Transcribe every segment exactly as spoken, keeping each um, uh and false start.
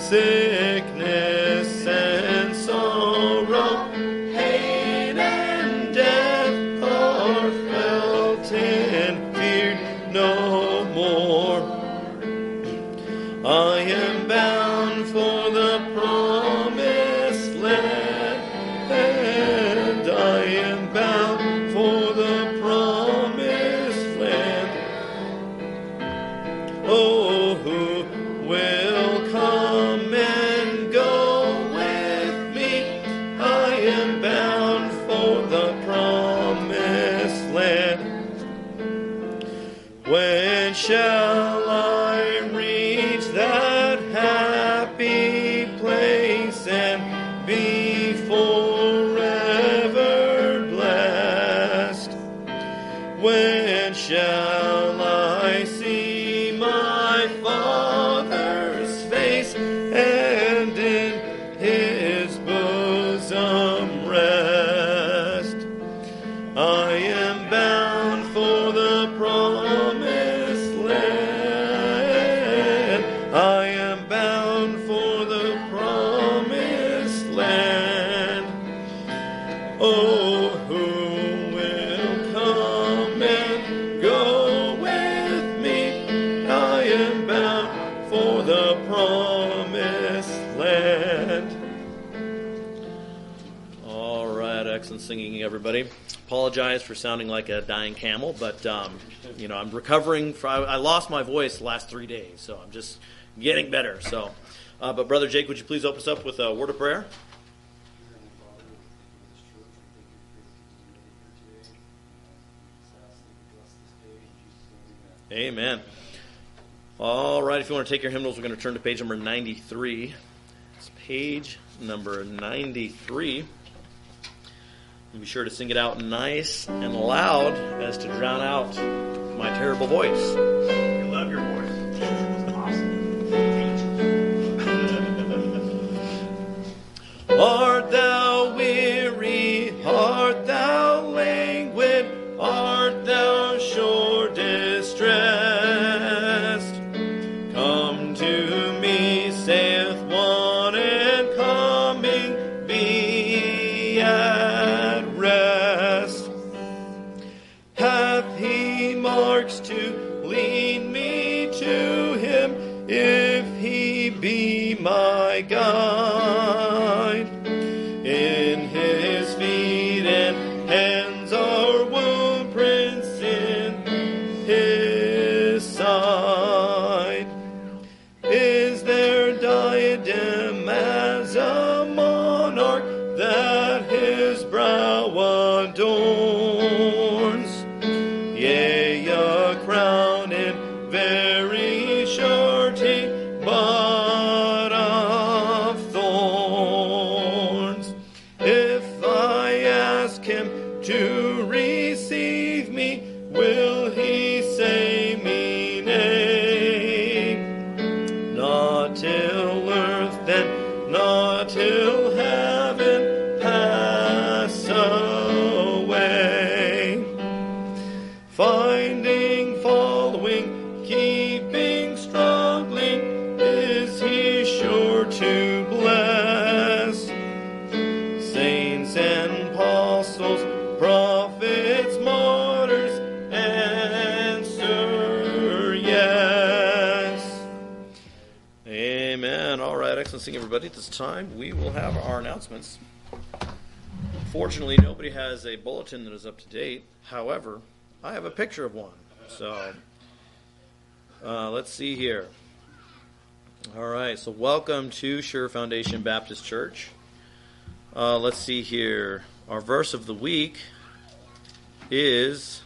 sickness and sorrow, hate and death are felt and feared no more. I am bound for the promised land, and I am bound for the promised land. Oh, who will come and go with me? I am bound for the promised land. When shall I reach that happy place and be forever blessed? When shall I see my Father's face and in his bosom rest? I am bound for the promised land. I am bound for the promised land. Oh, who will come and go with me? I am bound for the promised land. All right, excellent singing, everybody. Apologize for sounding like a dying camel, but um, you know, I'm recovering. For, I, I lost my voice the last three days, so I'm just getting better. So, uh, but Brother Jake, would you please open us up with a word of prayer? Amen. All right, if you want to take your hymnals, we're going to turn to page number ninety-three. It's page number ninety-three. And be sure to sing it out nice and loud as to drown out my terrible voice. I love your voice. It's awesome. Art thou weary? Art thou languid? Art thou sore distressed? Come to me, saith one, and coming be at rest. Hath he marks to lead me to him, if he be my guide? In his feet and hands are wound prints, in his side is their diadem as a monarch that his brow adorns. Yea, a crown in very surety, but of thorns. If I ask him to receive me, will he say me nay? Not till earth, then not till heaven pass away. Finding, following, keeping, struggling, is he sure to bless. Saints and apostles, prophets, martyrs, answer yes. Amen. All right, excellent singing, everybody. At this time, we will have our announcements. Fortunately, nobody has a bulletin that is up to date. However, I have a picture of one. So, uh, let's see here. All right, so welcome to Sure Foundation Baptist Church. Uh, let's see here. Our verse of the week is...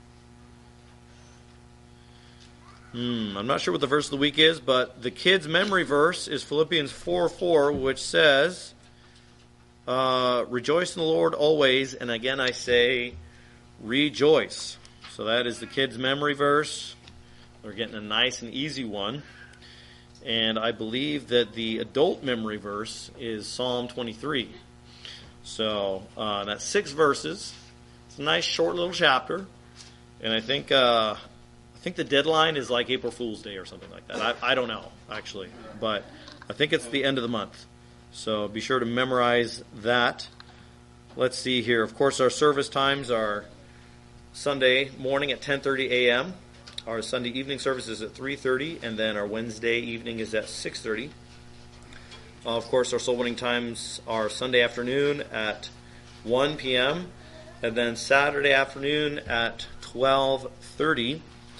Hmm, I'm not sure what the verse of the week is, but the kids' memory verse is Philippians four four, which says, uh, rejoice in the Lord always, and again I say, rejoice. So that is the kids' memory verse. We're getting a nice and easy one. And I believe that the adult memory verse is Psalm twenty-three. So uh, that's six verses. It's a nice short little chapter. And I think... Uh, I think the deadline is like April Fool's Day or something like that. I, I don't know, actually. But I think it's the end of the month. So be sure to memorize that. Let's see here. Of course, our service times are Sunday morning at ten thirty a.m. Our Sunday evening service is at three thirty, and then our Wednesday evening is at six thirty. Uh, of course, our soul winning times are Sunday afternoon at one p.m., and then Saturday afternoon at twelve thirty.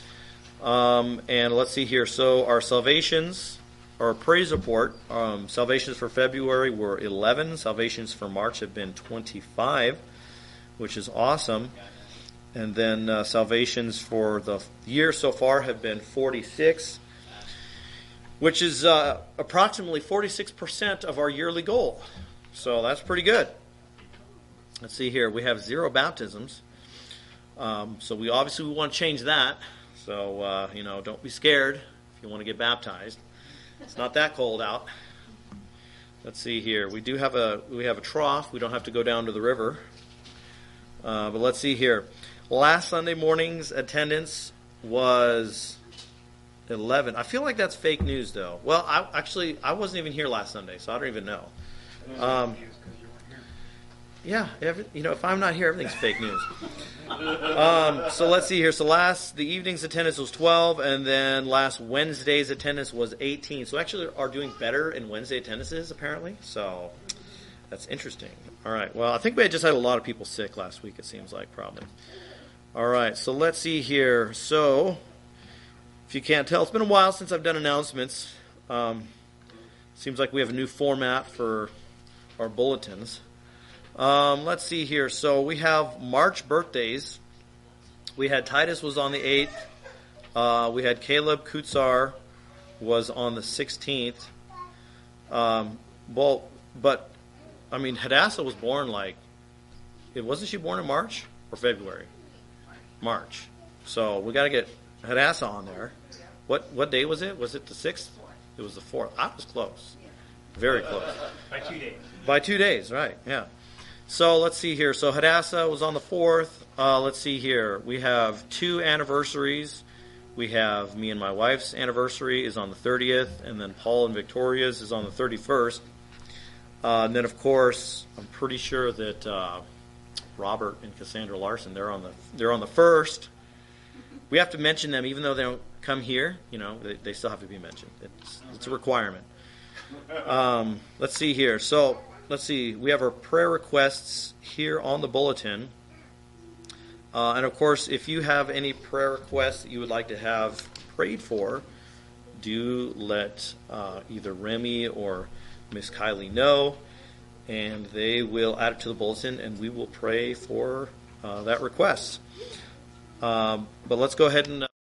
Um, and let's see here. So our salvations, our praise report, um, salvations for February were eleven. Salvations for March have been twenty-five, which is awesome. And then uh, salvations for the year so far have been forty-six, which is uh, approximately forty-six percent of our yearly goal. So that's pretty good. Let's see here. We have zero baptisms. Um, so we obviously we want to change that. So, uh, you know, don't be scared if you want to get baptized. It's not that cold out. Let's see here. We do have a we have a trough. We don't have to go down to the river. Uh, but let's see here. Last Sunday morning's attendance was eleven. I feel like that's fake news, though. Well, I actually I wasn't even here last Sunday, so I don't even know. Um, yeah, every, you know, if I'm not here, everything's fake news. Um, so let's see here. So last the evening's attendance was twelve, and then last Wednesday's attendance was eighteen. So actually, are doing better in Wednesday attendances apparently. So that's interesting. All right. Well, I think we had just had a lot of people sick last week. It seems like probably. All right. So let's see here. So if you can't tell, it's been a while since I've done announcements. Um, seems like we have a new format for our bulletins. Um, let's see here. So we have March birthdays. We had Titus was on the eighth. Uh, we had Caleb Kutsar was on the sixteenth. Um, well, but I mean, Hadassah was born like, it wasn't she born in March or February? March. So we got to get Hadassah on there. What what day was it? Was it the sixth? It was the fourth. I was close. Very close. By two days. By two days, right? Yeah. So let's see here. So Hadassah was on the fourth. Uh, let's see here. We have two anniversaries. We have me and my wife's anniversary is on the thirtieth, and then Paul and Victoria's is on the thirty-first. Uh, and then, of course, I'm pretty sure that uh, Robert and Cassandra Larson, they're on the they're on the first. We have to mention them, even though they don't come here. You know, they, they still have to be mentioned. It's it's a requirement. Um, let's see here. So. Let's see, we have our prayer requests here on the bulletin. Uh, and of course, if you have any prayer requests that you would like to have prayed for, do let uh, either Remy or Miss Kylie know, and they will add it to the bulletin, and we will pray for uh, that request. Um, but let's go ahead and...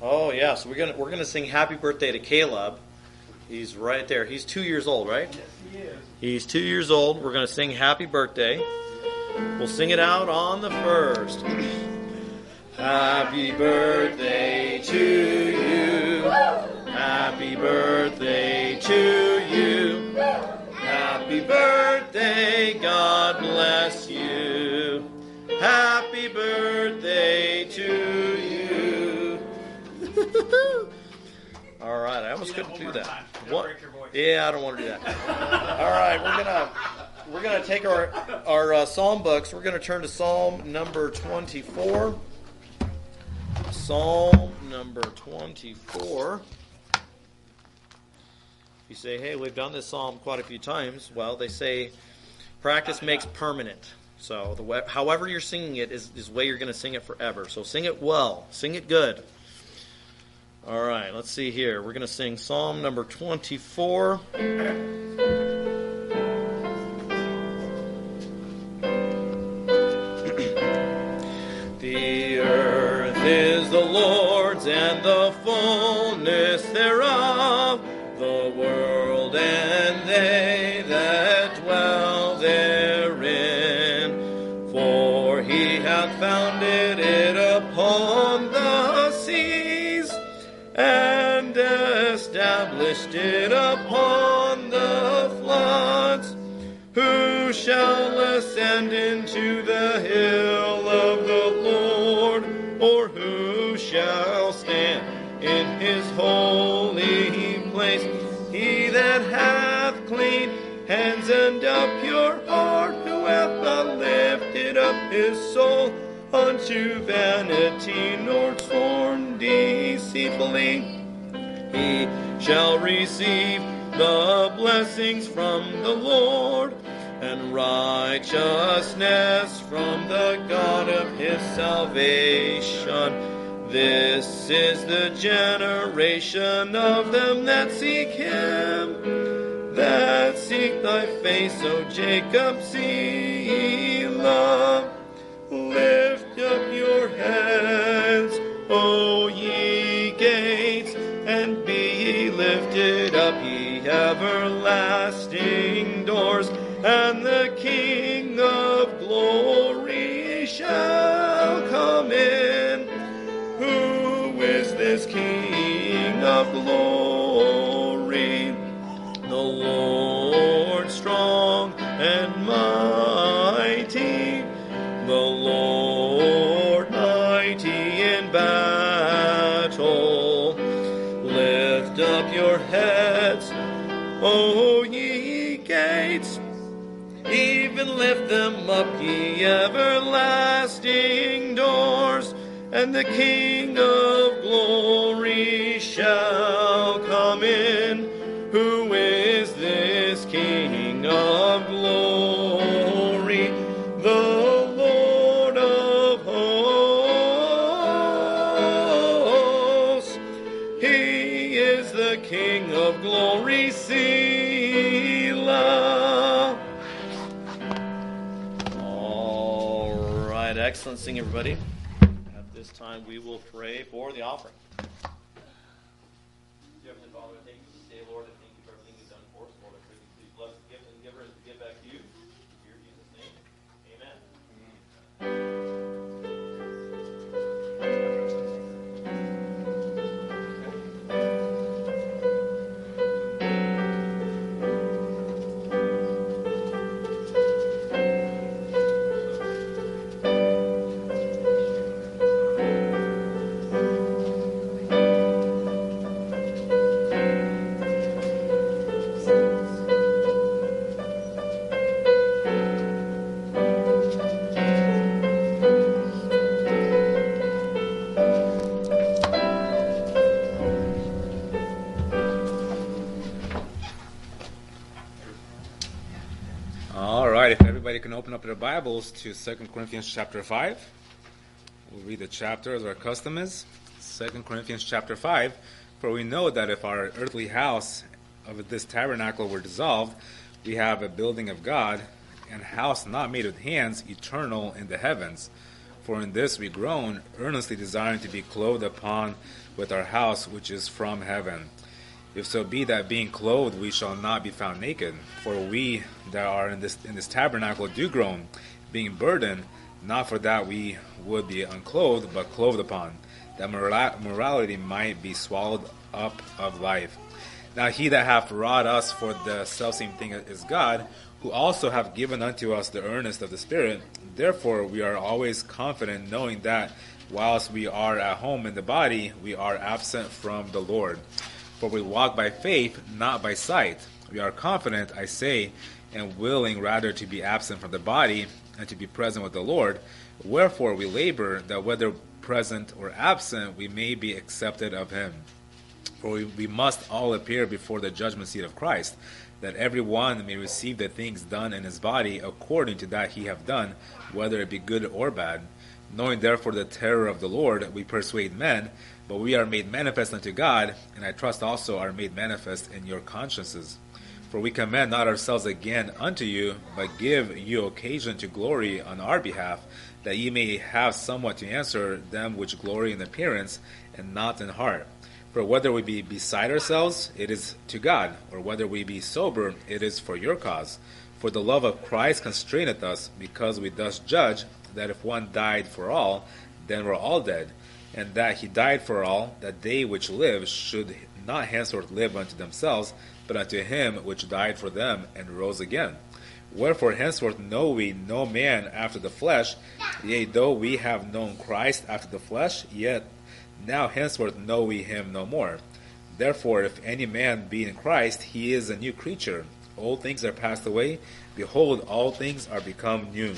Oh yeah, so we're gonna we're gonna sing Happy Birthday to Caleb. He's right there. He's two years old, right? Yes, he is. He's two years old. We're gonna sing Happy Birthday. We'll sing it out on the first. Happy birthday to you. Happy birthday to you. Happy birthday, God bless you. Happy birthday to you. All right, I almost Do that couldn't one do more that. time. Don't What? break your voice. Yeah, I don't want to do that. All right, we're gonna we're gonna take our our uh, psalm books. We're gonna turn to Psalm number twenty-four. Psalm number twenty-four. You say, hey, we've done this psalm quite a few times. Well, they say practice makes permanent. So the way, however you're singing it is, is the way you're going to sing it forever. So sing it well. Sing it good. All right, let's see here. We're going to sing Psalm number twenty-four. The earth is the Lord's and the fullness thereof, the world and they that dwell therein. For he hath founded it upon the seas, and established it upon the floods. Who shall ascend into the hill of the Lord, or who shall stand in his holy place? He that hath clean hands and a pure heart, who hath not lifted up his soul unto vanity, nor sworn deceitfully, he shall receive the blessings from the Lord, and righteousness from the God of his salvation. This is the generation of them that seek him, that seek thy face, O Jacob, Selah. Lift up your heads, O ye gates, and be ye lifted up, ye everlasting doors, and the King of glory shall come in. Who is this King of glory? The Lord strong and mighty, the Lord mighty in battle. Lift up your heads, O ye gates, even lift them up, ye everlasting doors, and the King of glory shall come in. Who is this King of glory? The Lord of hosts. He is the King of glory, Selah. All right, excellent singing, everybody. At this time, we will pray for the offering. Dear Heavenly Father, I thank you for this day, Lord. I thank you for everything you've done for us, Lord. I pray that you please bless the gift and the giver as we give back to you. In your Jesus' name, amen. All right, if everybody can open up their Bibles to Second Corinthians chapter five. We'll read the chapter as our custom is. Second Corinthians chapter five. For we know that if our earthly house of this tabernacle were dissolved, we have a building of God, and house not made with hands, eternal in the heavens. For in this we groan, earnestly desiring to be clothed upon with our house which is from heaven. If so be that being clothed we shall not be found naked. For we that are in this in this tabernacle do groan, being burdened, not for that we would be unclothed, but clothed upon, that mora- morality might be swallowed up of life. Now he that hath wrought us for the selfsame thing is God, who also hath given unto us the earnest of the Spirit. Therefore we are always confident, knowing that whilst we are at home in the body, we are absent from the Lord. For we walk by faith, not by sight. We are confident, I say, and willing rather to be absent from the body and to be present with the Lord. Wherefore we labor, that whether present or absent, we may be accepted of him. For we, we must all appear before the judgment seat of Christ, that every one may receive the things done in his body according to that he have done, whether it be good or bad. Knowing therefore the terror of the Lord, we persuade men, but we are made manifest unto God, and I trust also are made manifest in your consciences. For we commend not ourselves again unto you, but give you occasion to glory on our behalf, that ye may have somewhat to answer them which glory in appearance, and not in heart. For whether we be beside ourselves, it is to God, or whether we be sober, it is for your cause. For the love of Christ constraineth us, because we thus judge, that if one died for all, then we're all dead, and that he died for all, that they which live should not henceforth live unto themselves, but unto him which died for them and rose again. Wherefore henceforth know we no man after the flesh, yea, though we have known Christ after the flesh, yet now henceforth know we him no more. Therefore if any man be in Christ, he is a new creature. Old things are passed away, behold, all things are become new.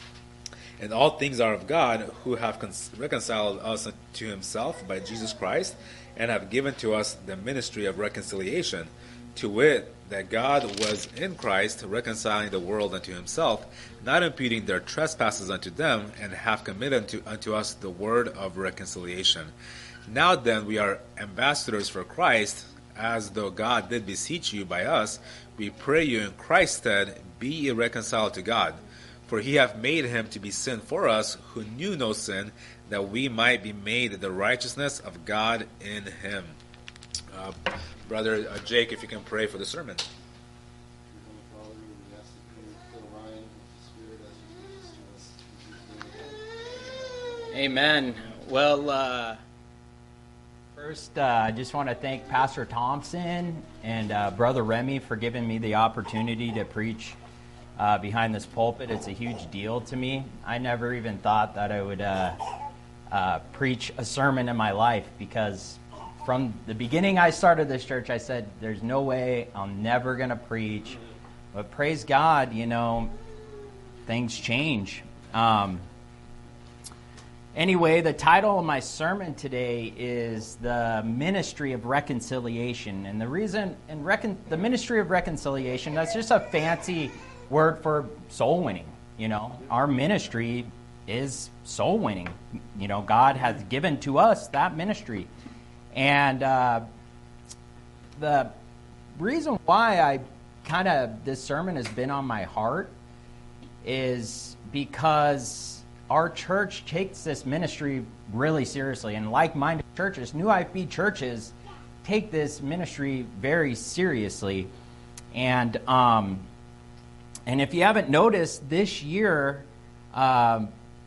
And all things are of God, who have reconciled us to himself by Jesus Christ, and have given to us the ministry of reconciliation, to wit, that God was in Christ, reconciling the world unto himself, not imputing their trespasses unto them, and hath committed unto, unto us the word of reconciliation. Now then we are ambassadors for Christ, as though God did beseech you by us. We pray you in Christ's stead, be ye reconciled to God. For he hath made him to be sin for us, who knew no sin, that we might be made the righteousness of God in him. Uh, Brother uh, Jake, if you can pray for the sermon. Amen. Well, uh, first, uh, I just want to thank Pastor Thompson and uh, Brother Remy for giving me the opportunity to preach uh, behind this pulpit. It's a huge deal to me. I never even thought that I would uh, uh, preach a sermon in my life, because from the beginning I started this church, I said, there's no way I'm never going to preach. But praise God, you know, things change. Um, anyway, the title of my sermon today is The Ministry of Reconciliation. And the reason, and recon, the Ministry of Reconciliation, that's just a fancy word for soul winning. You know, our ministry is soul winning. You know, God has given to us that ministry. And uh, the reason why I kind of, this sermon has been on my heart is because our church takes this ministry really seriously. And like-minded churches, New I F B churches, take this ministry very seriously. And um, and if you haven't noticed, this year, um,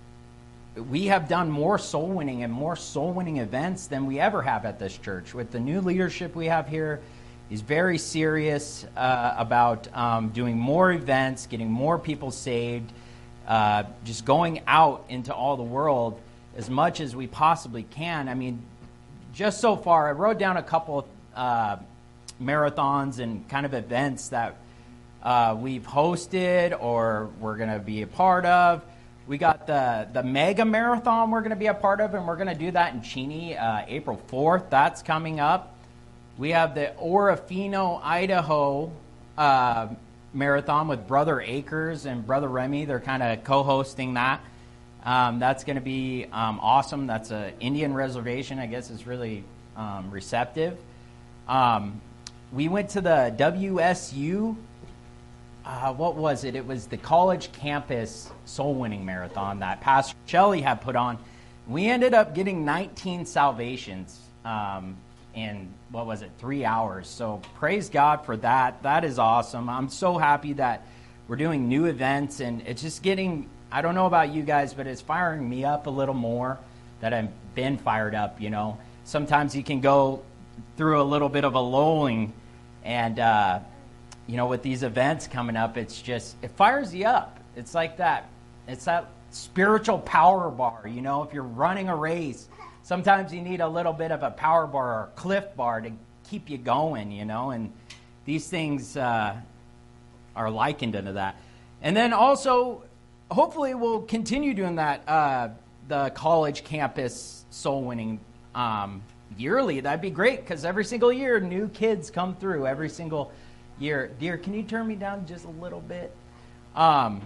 we have done more soul winning and more soul winning events than we ever have at this church. With the new leadership we have here, he's very serious uh, about um, doing more events, getting more people saved, uh, just going out into all the world as much as we possibly can. I mean, just so far, I wrote down a couple uh, marathons and kind of events that uh, we've hosted or we're going to be a part of. We got the, the mega marathon we're going to be a part of, and we're going to do that in Cheney, uh, April fourth. That's coming up. We have the Orofino, Idaho uh, marathon with Brother Akers and Brother Remy. They're kind of co-hosting that. Um, that's going to be um, awesome. That's an Indian reservation. I guess it's really um, receptive. Um, we went to the W S U uh, what was it? It was the college campus soul winning marathon that Pastor Shelley had put on. We ended up getting nineteen salvations um, in, what was it, three hours. So praise God for that. That is awesome. I'm so happy that we're doing new events, and it's just getting, I don't know about you guys, but it's firing me up a little more that I've been fired up, you know. Sometimes you can go through a little bit of a lulling, and, uh, you know, with these events coming up, it's just, it fires you up. It's like that. It's that spiritual power bar, you know. If you're running a race, sometimes you need a little bit of a power bar or a Cliff Bar to keep you going, you know, and these things uh, are likened into that. And then also, hopefully we'll continue doing that, uh, the college campus soul winning um, yearly. That'd be great, because every single year, new kids come through every single year. Dear, can you turn me down just a little bit? Um,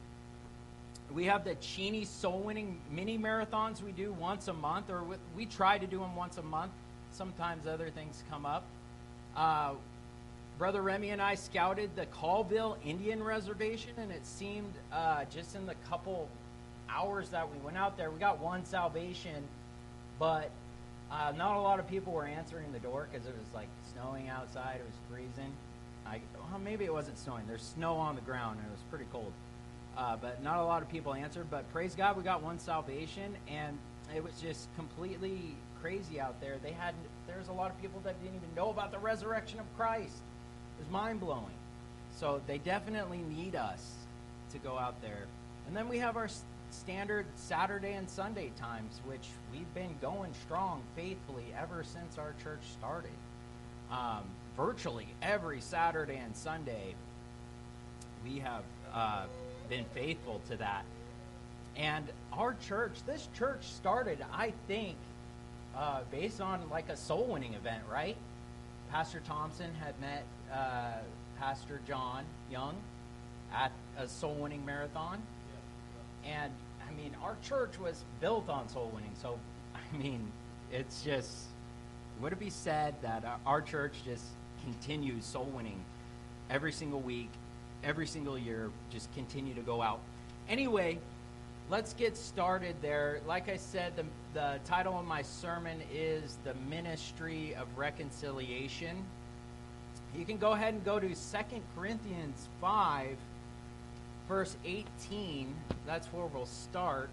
we have the Cheney soul winning mini marathons we do once a month, or we, we try to do them once a month. Sometimes other things come up. Uh, Brother Remy and I scouted the Colville Indian Reservation, and it seemed uh, just in the couple hours that we went out there, we got one salvation, but uh, not a lot of people were answering the door because it was like snowing outside. It was freezing. I, well, maybe it wasn't snowing. There's snow on the ground, and it was pretty cold. Uh, but not a lot of people answered. But praise God, we got one salvation, and it was just completely crazy out there. They had there's a lot of people that didn't even know about the resurrection of Christ. It was mind-blowing. So they definitely need us to go out there. And then we have our standard Saturday and Sunday times, which we've been going strong faithfully ever since our church started. Um, virtually every Saturday and Sunday, we have uh, been faithful to that. And our church, this church started, I think, uh, based on like a soul winning event, right? Pastor Thompson had met uh, Pastor John Young at a soul winning marathon. And I mean, our church was built on soul winning. So, I mean, it's just, would it be said that our church just continues soul winning every single week, every single year, just continue to go out. Anyway, let's get started there. Like I said, the, the title of my sermon is The Ministry of Reconciliation. You can go ahead and go to Second Corinthians five, verse eighteen. That's where we'll start.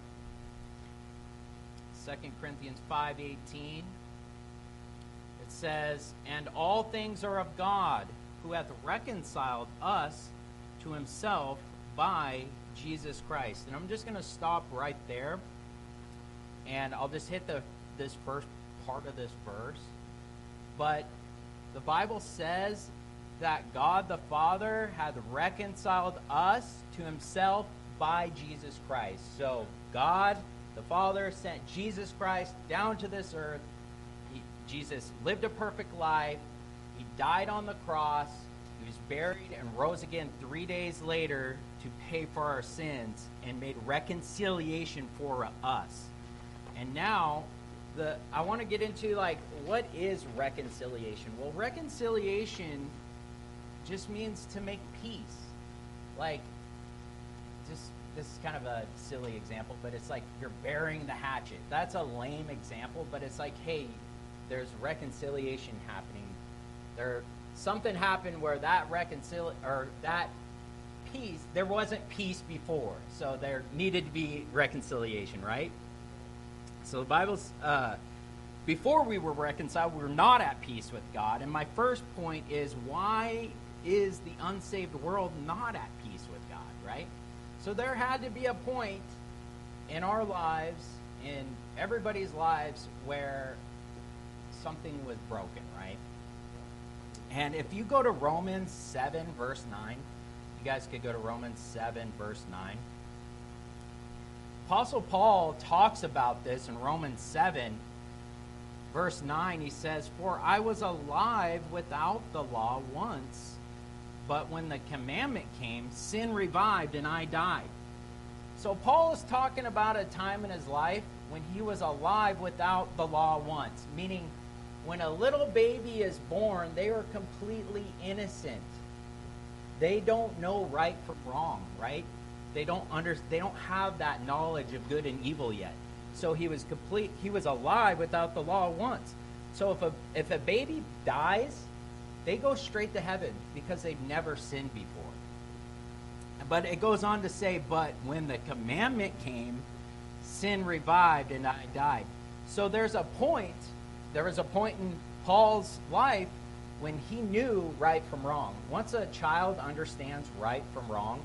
Second Corinthians five eighteen. It says, "And all things are of God, who hath reconciled us to himself by Jesus Christ." And I'm just going to stop right there, and I'll just hit the this first part of this verse. But the Bible says that God the Father hath reconciled us to himself by Jesus Christ. So God the Father sent Jesus Christ down to this earth. He, Jesus lived a perfect life. He died on the cross. He was buried and rose again three days later to pay for our sins and made reconciliation for us. And now, the I want to get into, like, what is reconciliation? Well, reconciliation just means to make peace. Like, just, this is kind of a silly example, but it's like you're burying the hatchet. That's a lame example, but it's like, hey, there's reconciliation happening. There, something happened where that reconcil or that peace, there wasn't peace before, so there needed to be reconciliation, right? So the Bible's, uh, before we were reconciled, we were not at peace with God. And my first point is, why is the unsaved world not at peace with God, right? So there had to be a point in our lives, in everybody's lives, where something was broken, right? And if you go to Romans seven, verse nine, you guys could go to Romans seven, verse nine. Apostle Paul talks about this in Romans seven, verse nine. He says, "For I was alive without the law once, but when the commandment came, sin revived and I died." So Paul is talking about a time in his life when he was alive without the law once, meaning when a little baby is born, they are completely innocent. they don't know right from wrong, right? They don't under, they don't have that knowledge of good and evil yet. So he was complete. He was alive without the law once. So if a if a baby dies, they go straight to heaven because they've never sinned before. But it goes on to say, but when the commandment came, sin revived and I died. So there's a point, there was a point in Paul's life when he knew right from wrong. Once a child understands right from wrong,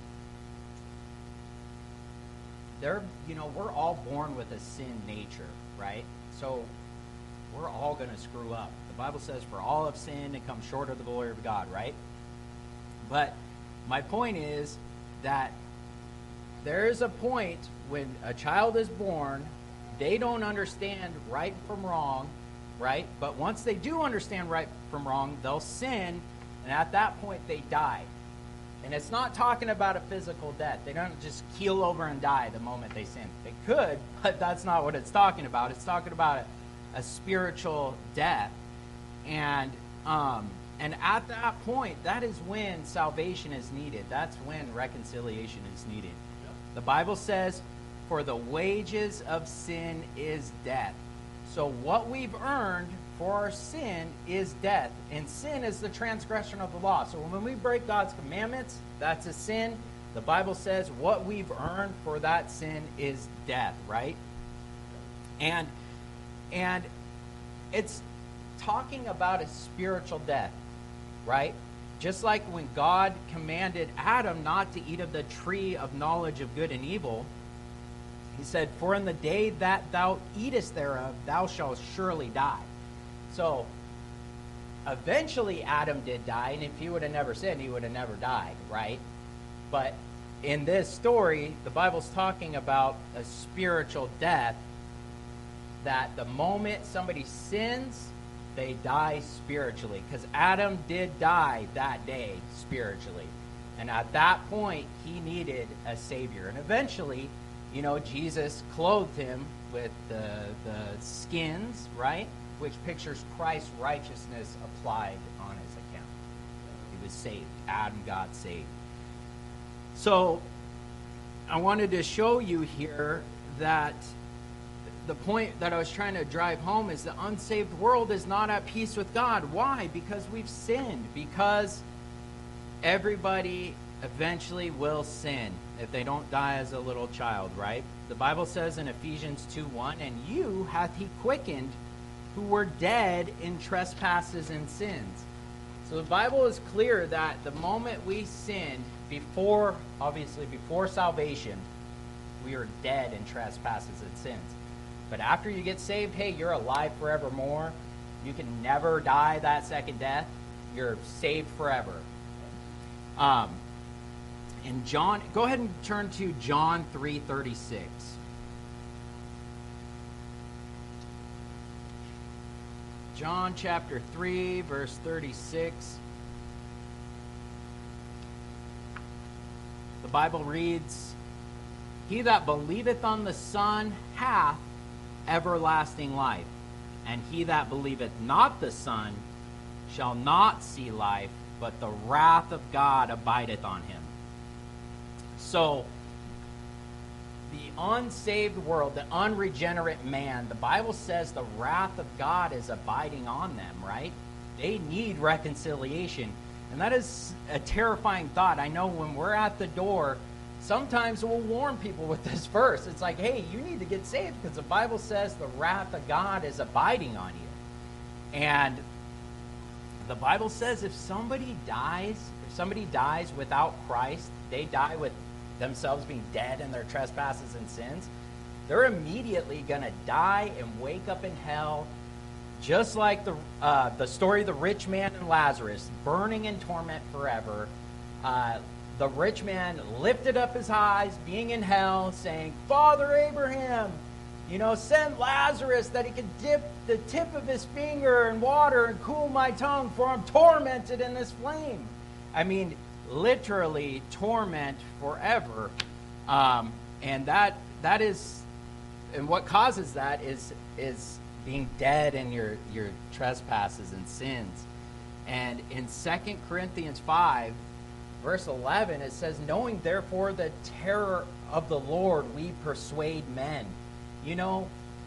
they're, you know, we're all born with a sin nature, right? So we're all going to screw up. The Bible says, for all have sinned and come short of the glory of God, right? But my point is that there is a point when a child is born, they don't understand right from wrong, right? But once they do understand right from wrong, they'll sin, and at that point they die. And it's not talking about a physical death. They don't just keel over and die the moment they sin. They could, but that's not what it's talking about. It's talking about a, a spiritual death. And um, and at that point, that is when salvation is needed. That's when reconciliation is needed. The Bible says, for the wages of sin is death. So what we've earned for our sin is death. And sin is the transgression of the law. So when we break God's commandments, that's a sin. The Bible says what we've earned for that sin is death, right? And and it's talking about a spiritual death, right? Just like when God commanded Adam not to eat of the tree of knowledge of good and evil, he said, for in the day that thou eatest thereof, thou shalt surely die. So, eventually Adam did die, and if he would have never sinned, he would have never died, right? But in this story, the Bible's talking about a spiritual death, that the moment somebody sins, they die spiritually. Because Adam did die that day spiritually. And at that point, he needed a Savior. And eventually, you know, Jesus clothed him with the, the skins, right? Which pictures Christ's righteousness applied on his account. He was saved. Adam got saved. So, I wanted to show you here that the point that I was trying to drive home is the unsaved world is not at peace with God. Why? Because we've sinned. Because everybody eventually will sin if they don't die as a little child, right? The Bible says in Ephesians two one, and you hath he quickened who were dead in trespasses and sins. So the Bible is clear that the moment we sinned, before, obviously before salvation, we are dead in trespasses and sins. But after you get saved, hey, you're alive forevermore. You can never die that second death. You're saved forever. Um, and John, go ahead and turn to John three thirty-six. John chapter three, verse thirty-six. The Bible reads, he that believeth on the Son hath everlasting life, and he that believeth not the Son shall not see life, but the wrath of God abideth on him. So, the unsaved world, the unregenerate man, the Bible says the wrath of God is abiding on them, right? They need reconciliation. And that is a terrifying thought. I know when we're at the door, sometimes we'll warn people with this verse. It's like, hey, you need to get saved because the Bible says the wrath of God is abiding on you. And the Bible says if somebody dies, if somebody dies without Christ, they die with themselves being dead in their trespasses and sins, they're immediately going to die and wake up in hell, just like the uh, the story of the rich man and Lazarus, burning in torment forever. Uh, the rich man lifted up his eyes, being in hell, saying, Father Abraham, you know, send Lazarus that he could dip the tip of his finger in water and cool my tongue, for I'm tormented in this flame. I mean, literally torment forever. Um, and that that is, and what causes that is is being dead in your, your trespasses and sins. And in Second Corinthians five, verse eleven, it says, knowing therefore the terror of the Lord, we persuade men. You know,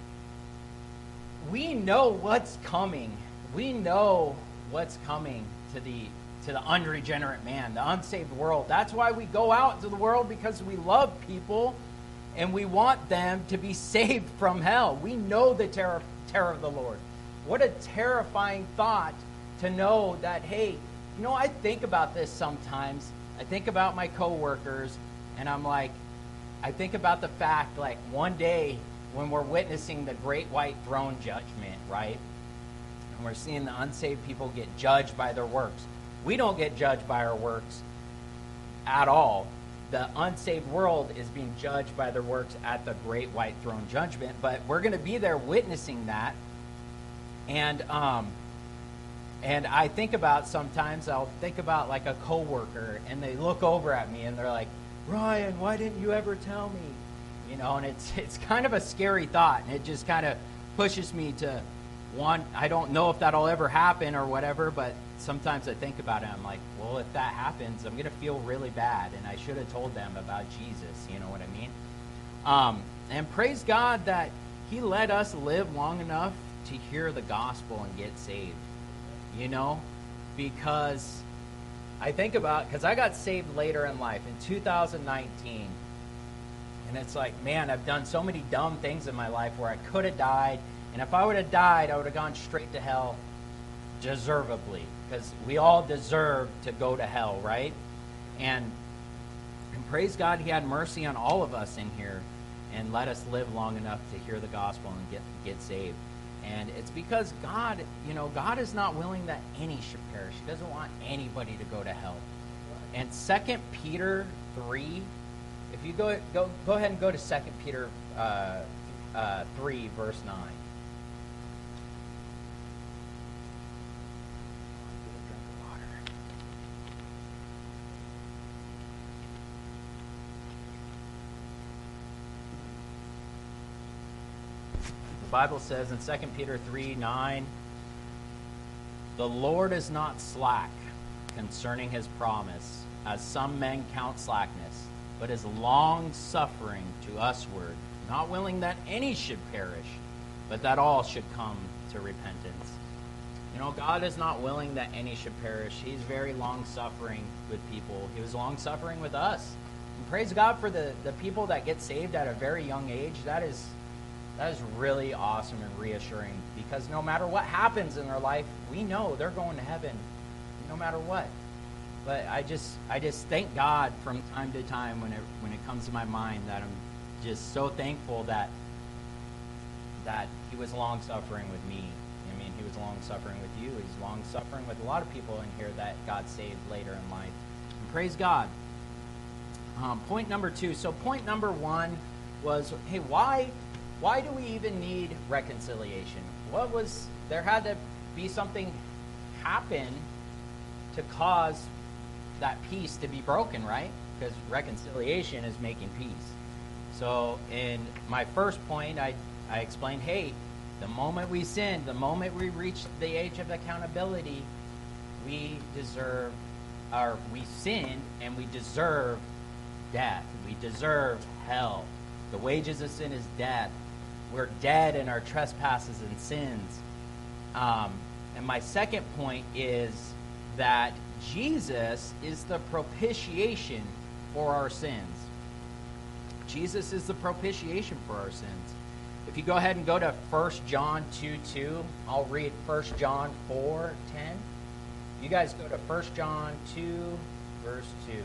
we know what's coming. We know what's coming to the to the unregenerate man, the unsaved world. That's why we go out into the world, because we love people and we want them to be saved from hell. We know the terror, terror of the Lord. What a terrifying thought to know that, hey, you know, I think about this sometimes. I think about my coworkers, and I'm like, I think about the fact, like, one day when we're witnessing the great white throne judgment, right? And we're seeing the unsaved people get judged by their works. We don't get judged by our works at all. The unsaved world is being judged by their works at the great white throne judgment, but we're going to be there witnessing that. And um, and I think about, sometimes I'll think about like a coworker, and they look over at me and they're like, Ryan, why didn't you ever tell me? You know, and it's it's kind of a scary thought, and it just kind of pushes me to want, I don't know if that'll ever happen or whatever, but sometimes I think about it. I'm like, well, if that happens, I'm going to feel really bad, and I should have told them about Jesus. You know what I mean? Um, and praise God that He let us live long enough to hear the gospel and get saved. You know, because I think about, because I got saved later in life in two thousand nineteen, and it's like, man, I've done so many dumb things in my life where I could have died, and if I would have died, I would have gone straight to hell, deservedly, because we all deserve to go to hell, right? And and praise God, He had mercy on all of us in here and let us live long enough to hear the gospel and get get saved. And it's because God, you know, God is not willing that any should perish. He doesn't want anybody to go to hell. And Second Peter three, if you go go go ahead and go to Second Peter uh, uh, three, verse nine. The Bible says in Second Peter three nine, the Lord is not slack concerning His promise, as some men count slackness, but is long-suffering to usward, not willing that any should perish, but that all should come to repentance. You know, God is not willing that any should perish. He's very long-suffering with people. He was long-suffering with us. And praise God for the, the people that get saved at a very young age. That is... That is really awesome and reassuring, because no matter what happens in their life, we know they're going to heaven, no matter what. But I just, I just thank God from time to time when it when it comes to my mind that I'm just so thankful that that He was long suffering with me. I mean, He was long suffering with you. He's long suffering with a lot of people in here that God saved later in life. And praise God. Um, point number two. So point number one was, hey, why? Why do we even need reconciliation? What was, there had to be something happen to cause that peace to be broken, right? Because reconciliation is making peace. So in my first point, I, I explained, hey, the moment we sinned, the moment we reached the age of accountability, we deserve, or we sinned and we deserve death. We deserve hell. The wages of sin is death. We're dead in our trespasses and sins. Um, and my second point is that Jesus is the propitiation for our sins. Jesus is the propitiation for our sins. If you go ahead and go to First John two two, I'll read First John four ten. You guys go to First John two, verse two.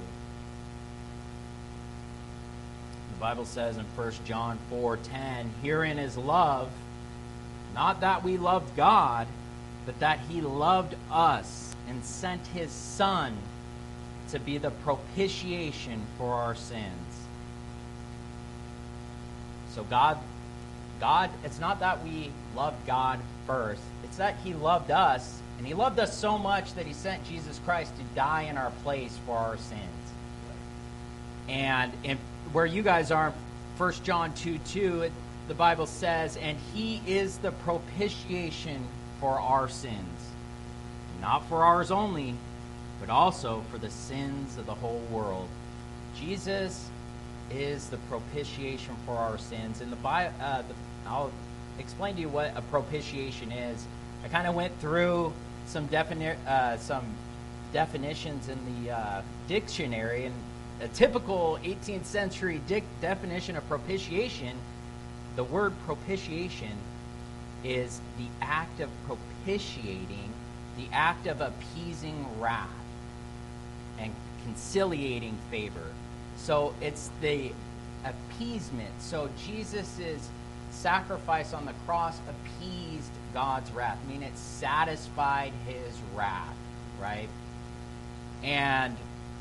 The Bible says in First John four ten, herein is love, not that we loved God, but that He loved us and sent His Son to be the propitiation for our sins. So God, God, it's not that we loved God first, it's that He loved us, and He loved us so much that He sent Jesus Christ to die in our place for our sins. And in where you guys are, First John two two, it, the Bible says, and He is the propitiation for our sins. Not for ours only, but also for the sins of the whole world. Jesus is the propitiation for our sins. And the, uh, the I'll explain to you what a propitiation is. I kind of went through some defini- uh, some definitions in the uh, dictionary, and a typical eighteenth century dic- definition of propitiation, the word propitiation is the act of propitiating, the act of appeasing wrath and conciliating favor. So it's the appeasement. So Jesus' sacrifice on the cross appeased God's wrath. I mean, it satisfied his wrath, right? And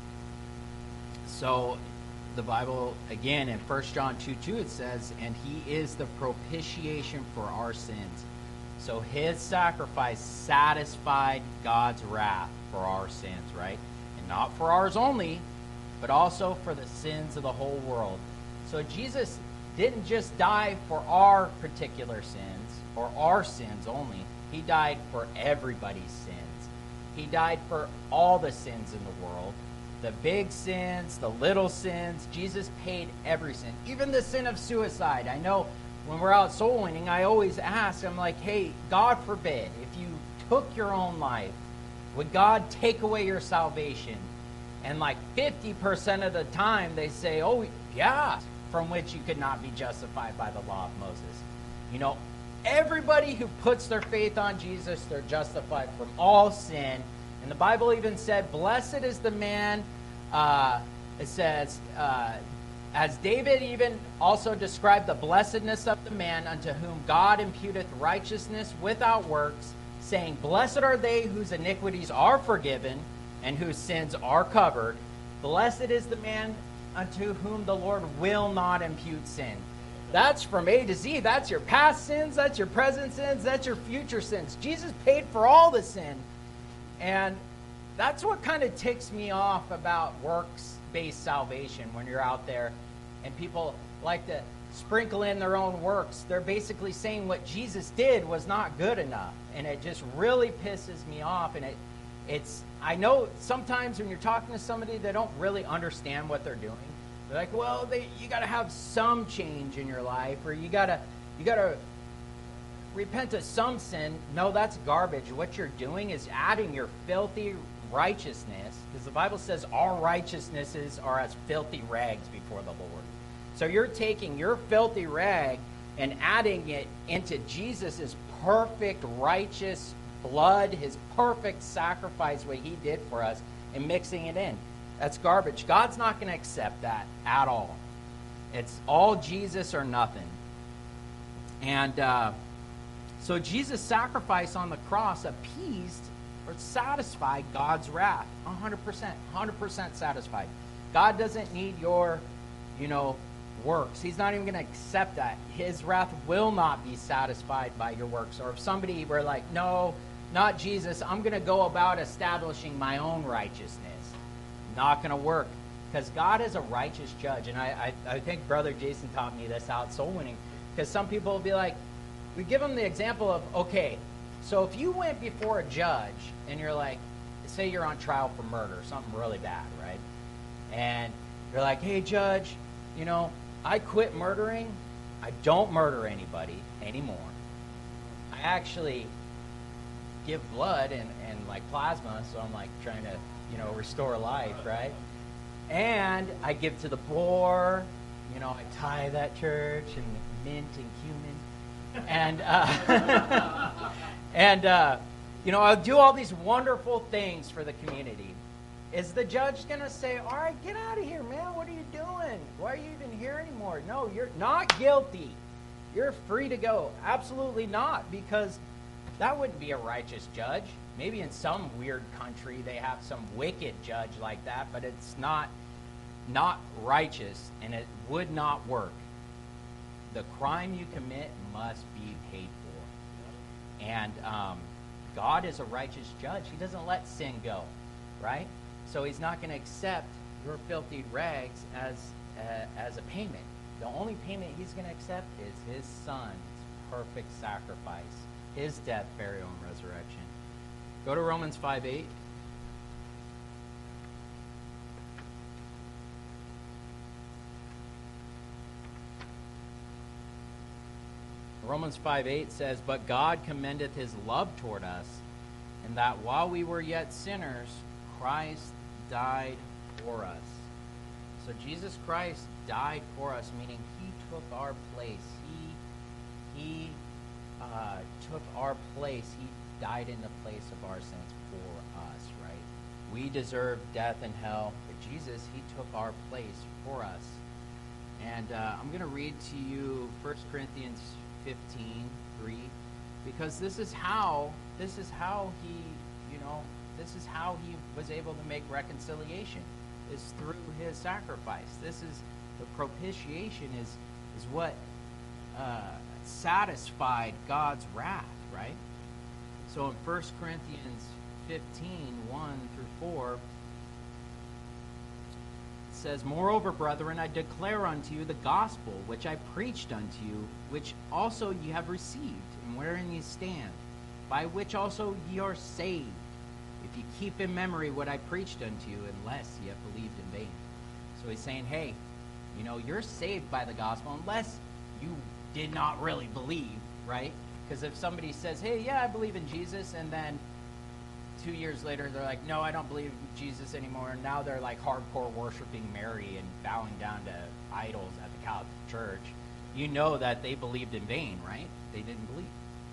so the Bible, again, in First John two two, it says, and he is the propitiation for our sins. So his sacrifice satisfied God's wrath for our sins, right? And not for ours only, but also for the sins of the whole world. So Jesus didn't just die for our particular sins, or our sins only. He died for everybody's sins. He died for all the sins in the world. The big sins, the little sins. Jesus paid every sin. Even the sin of suicide. I know when we're out soul winning, I always ask, I'm like, hey, God forbid, if you took your own life, would God take away your salvation? And like fifty percent of the time they say, oh, yeah, from which you could not be justified by the law of Moses. You know, everybody who puts their faith on Jesus, they're justified from all sin. And the Bible even said, blessed is the man, uh, it says, uh, as David even also described the blessedness of the man unto whom God imputeth righteousness without works, saying, blessed are they whose iniquities are forgiven and whose sins are covered. Blessed is the man unto whom the Lord will not impute sin. That's from A to Z. That's your past sins, that's your present sins, that's your future sins. Jesus paid for all the sin. And that's what kind of ticks me off about works-based salvation when you're out there and people like to sprinkle in their own works. They're basically saying what Jesus did was not good enough. And it just really pisses me off. And it, it's, I know sometimes when you're talking to somebody, they don't really understand what they're doing. They're like, well, they, you got to have some change in your life, or you got to, you got to repent of some sin. No, that's garbage. What you're doing is adding your filthy righteousness, because the Bible says our righteousnesses are as filthy rags before the Lord. So you're taking your filthy rag and adding it into Jesus' perfect righteous blood, his perfect sacrifice, what he did for us, and mixing it in. That's garbage. God's not going to accept that at all. It's all Jesus or nothing. And uh, so Jesus' sacrifice on the cross appeased or satisfied God's wrath. one hundred percent. one hundred percent satisfied. God doesn't need your, you know, works. He's not even going to accept that. His wrath will not be satisfied by your works. Or if somebody were like, no, not Jesus, I'm going to go about establishing my own righteousness. Not going to work. Because God is a righteous judge. And I, I, I think Brother Jason taught me this out soul winning. Because some people will be like, we give them the example of, okay, so if you went before a judge and you're like, say you're on trial for murder, something really bad, right? And you're like, hey, judge, you know, I quit murdering. I don't murder anybody anymore. I actually give blood and, and like plasma, so I'm like trying to, you know, restore life, right? And I give to the poor, you know, I tithe at church and mint and cumin. And, uh, and uh, you know, I'll do all these wonderful things for the community. Is the judge going to say, all right, get out of here, man. What are you doing? Why are you even here anymore? No, you're not guilty. You're free to go. Absolutely not, because that wouldn't be a righteous judge. Maybe in some weird country they have some wicked judge like that, but it's not, not righteous, and it would not work. The crime you commit must be paid for. And um, God is a righteous judge. He doesn't let sin go, right? So he's not going to accept your filthy rags as uh, as a payment. The only payment he's going to accept is his son's perfect sacrifice, his death, burial, and resurrection. Go to Romans five eight. Romans five eight says, "But God commendeth his love toward us, and that while we were yet sinners, Christ died for us." So Jesus Christ died for us, meaning he took our place. He, he uh, took our place. He died in the place of our sins for us, right? We deserve death and hell, but Jesus, he took our place for us. And uh, I'm going to read to you First Corinthians fifteen three, because this is how, this is how he, you know, this is how he was able to make reconciliation, is through his sacrifice. This is, the propitiation is, is what uh, satisfied God's wrath, right? So in First Corinthians fifteen one through four, says, "Moreover, brethren, I declare unto you the gospel which I preached unto you, which also ye have received, and wherein ye stand, by which also ye are saved, if ye keep in memory what I preached unto you, unless ye have believed in vain." So he's saying, hey, you know, you're saved by the gospel unless you did not really believe, right? Because if somebody says, hey, yeah, I believe in Jesus, and then two years later, they're like, no, I don't believe in Jesus anymore. And now they're like hardcore worshiping Mary and bowing down to idols at the Catholic Church. You know that they believed in vain, right? They didn't believe.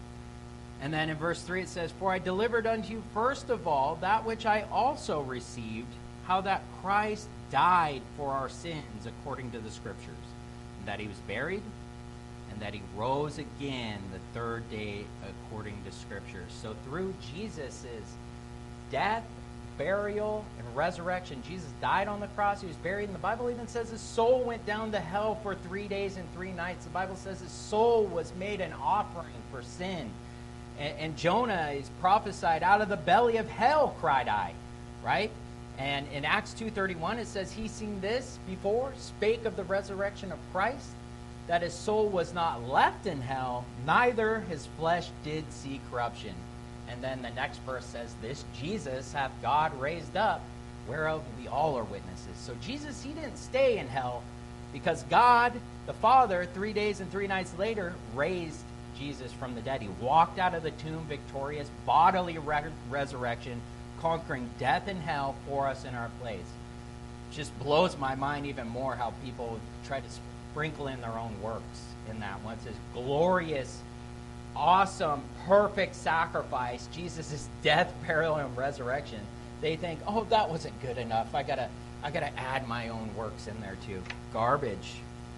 And then in verse three it says, "For I delivered unto you first of all that which I also received, how that Christ died for our sins according to the Scriptures, and that he was buried, and that he rose again the third day according to Scriptures." So through Jesus' death, burial, and resurrection, Jesus died on the cross, he was buried, and the Bible even says his soul went down to hell for three days and three nights. The Bible says his soul was made an offering for sin. And, and Jonah is prophesied, "Out of the belly of hell cried I," right? And in Acts two thirty-one it says, "He seen this before, spake of the resurrection of Christ, that his soul was not left in hell, neither his flesh did see corruption." And then the next verse says, "This Jesus hath God raised up, whereof we all are witnesses." So Jesus, he didn't stay in hell, because God, the Father, three days and three nights later, raised Jesus from the dead. He walked out of the tomb victorious, bodily re- resurrection, conquering death and hell for us in our place. It just blows my mind even more how people try to sprinkle in their own works in that one. It says glorious, awesome, perfect sacrifice, Jesus' death, burial, and resurrection. They think, oh, that wasn't good enough. I gotta, I gotta add my own works in there too. Garbage.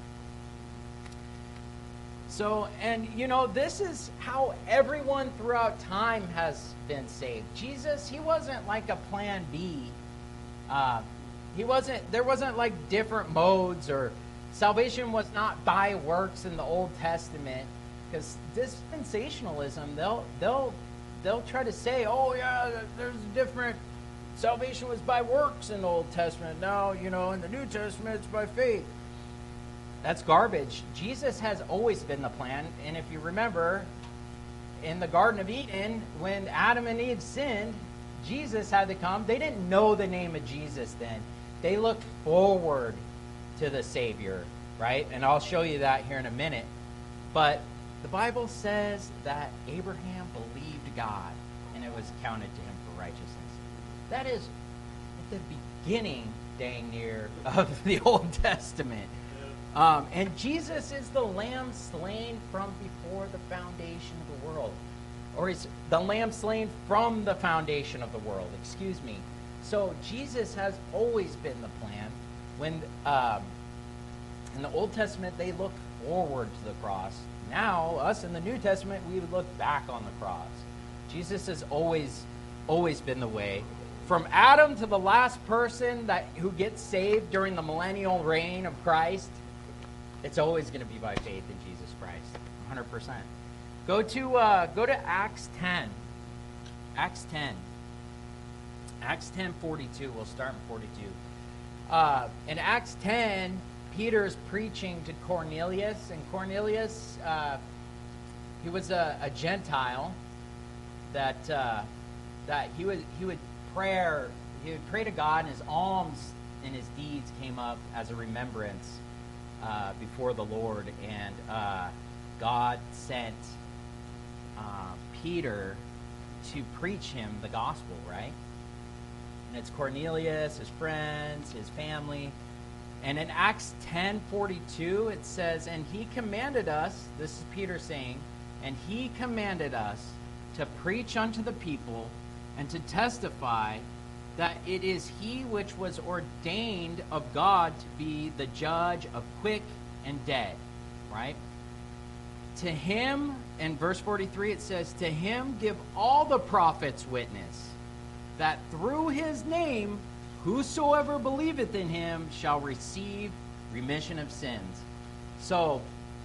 So, and you know, this is how everyone throughout time has been saved. Jesus, he wasn't like a plan B. Uh, he wasn't, there wasn't like different modes, or salvation was not by works in the Old Testament. Because dispensationalism, they'll they'll they'll try to say, oh yeah, there's a different, salvation was by works in the Old Testament. Now, you know, in the New Testament it's by faith. That's garbage. Jesus has always been the plan. And if you remember, in the Garden of Eden, when Adam and Eve sinned, Jesus had to come. They didn't know the name of Jesus then. They looked forward to the Savior, right? And I'll show you that here in a minute. But the Bible says that Abraham believed God, and it was counted to him for righteousness. That is at the beginning, dang near, of the Old Testament. Um, and Jesus is the lamb slain from before the foundation of the world. Or he's the lamb slain from the foundation of the world, excuse me. So Jesus has always been the plan. When um, in the Old Testament, they looked forward to the cross. Now, us in the New Testament, we would look back on the cross. Jesus has always, always been the way. From Adam to the last person that who gets saved during the millennial reign of Christ, it's always going to be by faith in Jesus Christ, one hundred percent. Go to uh, go to Acts ten. Acts ten. Acts ten forty-two. We'll start in forty-two. Uh, in Acts ten, Peter is preaching to Cornelius, and Cornelius, uh, he was a, a Gentile that uh, that he would he would prayer he would pray to God, and his alms and his deeds came up as a remembrance uh, before the Lord, and uh, God sent uh, Peter to preach him the gospel, right? And it's Cornelius, his friends, his family. And in Acts ten forty-two, it says, and he commanded us, this is Peter saying, and he commanded us to preach unto the people and to testify that it is he which was ordained of God to be the judge of quick and dead, right? To him, in verse forty-three, it says, to him give all the prophets witness, that through his name whosoever believeth in him shall receive remission of sins. So,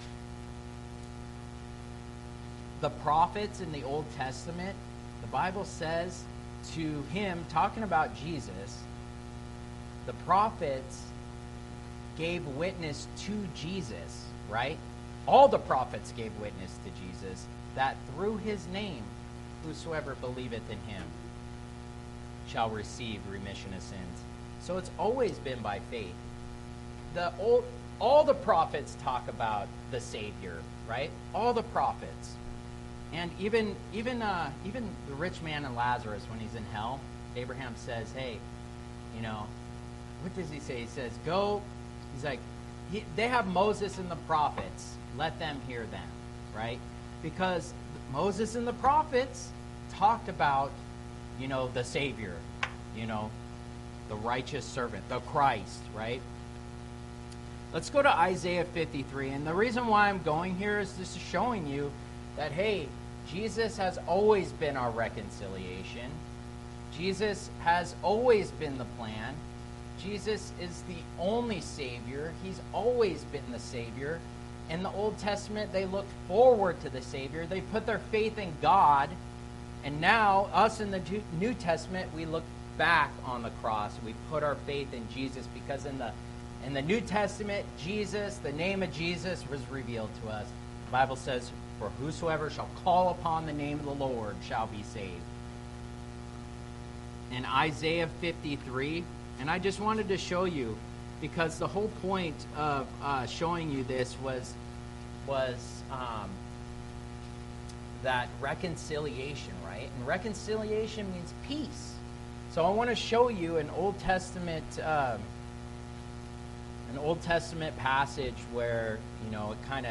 the prophets in the Old Testament, the Bible says to him, talking about Jesus, the prophets gave witness to Jesus, right? All the prophets gave witness to Jesus, that through his name whosoever believeth in him shall receive remission of sins. So it's always been by faith. The old, all the prophets talk about the Savior, right? All the prophets. And even even uh, even the rich man and Lazarus, when he's in hell, Abraham says, hey, you know, what does he say? He says, go, he's like, he, they have Moses and the prophets. Let them hear them, right? Because Moses and the prophets talked about, you know, the Savior, you know, the righteous servant, the Christ, right? Let's go to Isaiah fifty-three. And the reason why I'm going here is this is showing you that, hey, Jesus has always been our reconciliation. Jesus has always been the plan. Jesus is the only Savior. He's always been the Savior. In the Old Testament, they looked forward to the Savior. They put their faith in God. And now, us in the New Testament, we look back on the cross. We put our faith in Jesus, because in the in the New Testament, Jesus, the name of Jesus, was revealed to us. The Bible says, for whosoever shall call upon the name of the Lord shall be saved. In Isaiah fifty-three, and I just wanted to show you, because the whole point of uh, showing you this was, was um, that reconciliation, right? And reconciliation means peace. So I want to show you an Old Testament, um, an Old Testament passage where, you know, it kind of,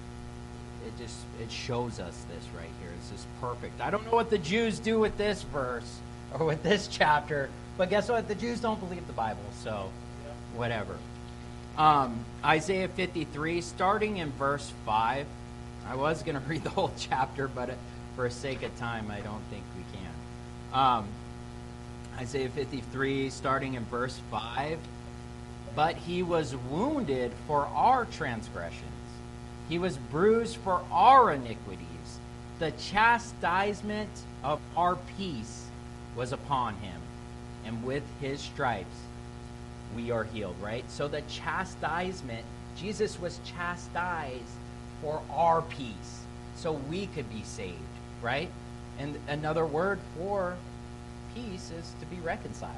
it just, it shows us this right here. It's just perfect. I don't know what the Jews do with this verse or with this chapter, but guess what? The Jews don't believe the Bible, so whatever. Um, Isaiah fifty-three, starting in verse five. I was going to read the whole chapter, but for sake of time, I don't think we can. Um, Isaiah fifty-three, starting in verse five. But he was wounded for our transgressions. He was bruised for our iniquities. The chastisement of our peace was upon him, and with his stripes we are healed, right? So the chastisement, Jesus was chastised for our peace, so we could be saved, right? And another word for peace is to be reconciled.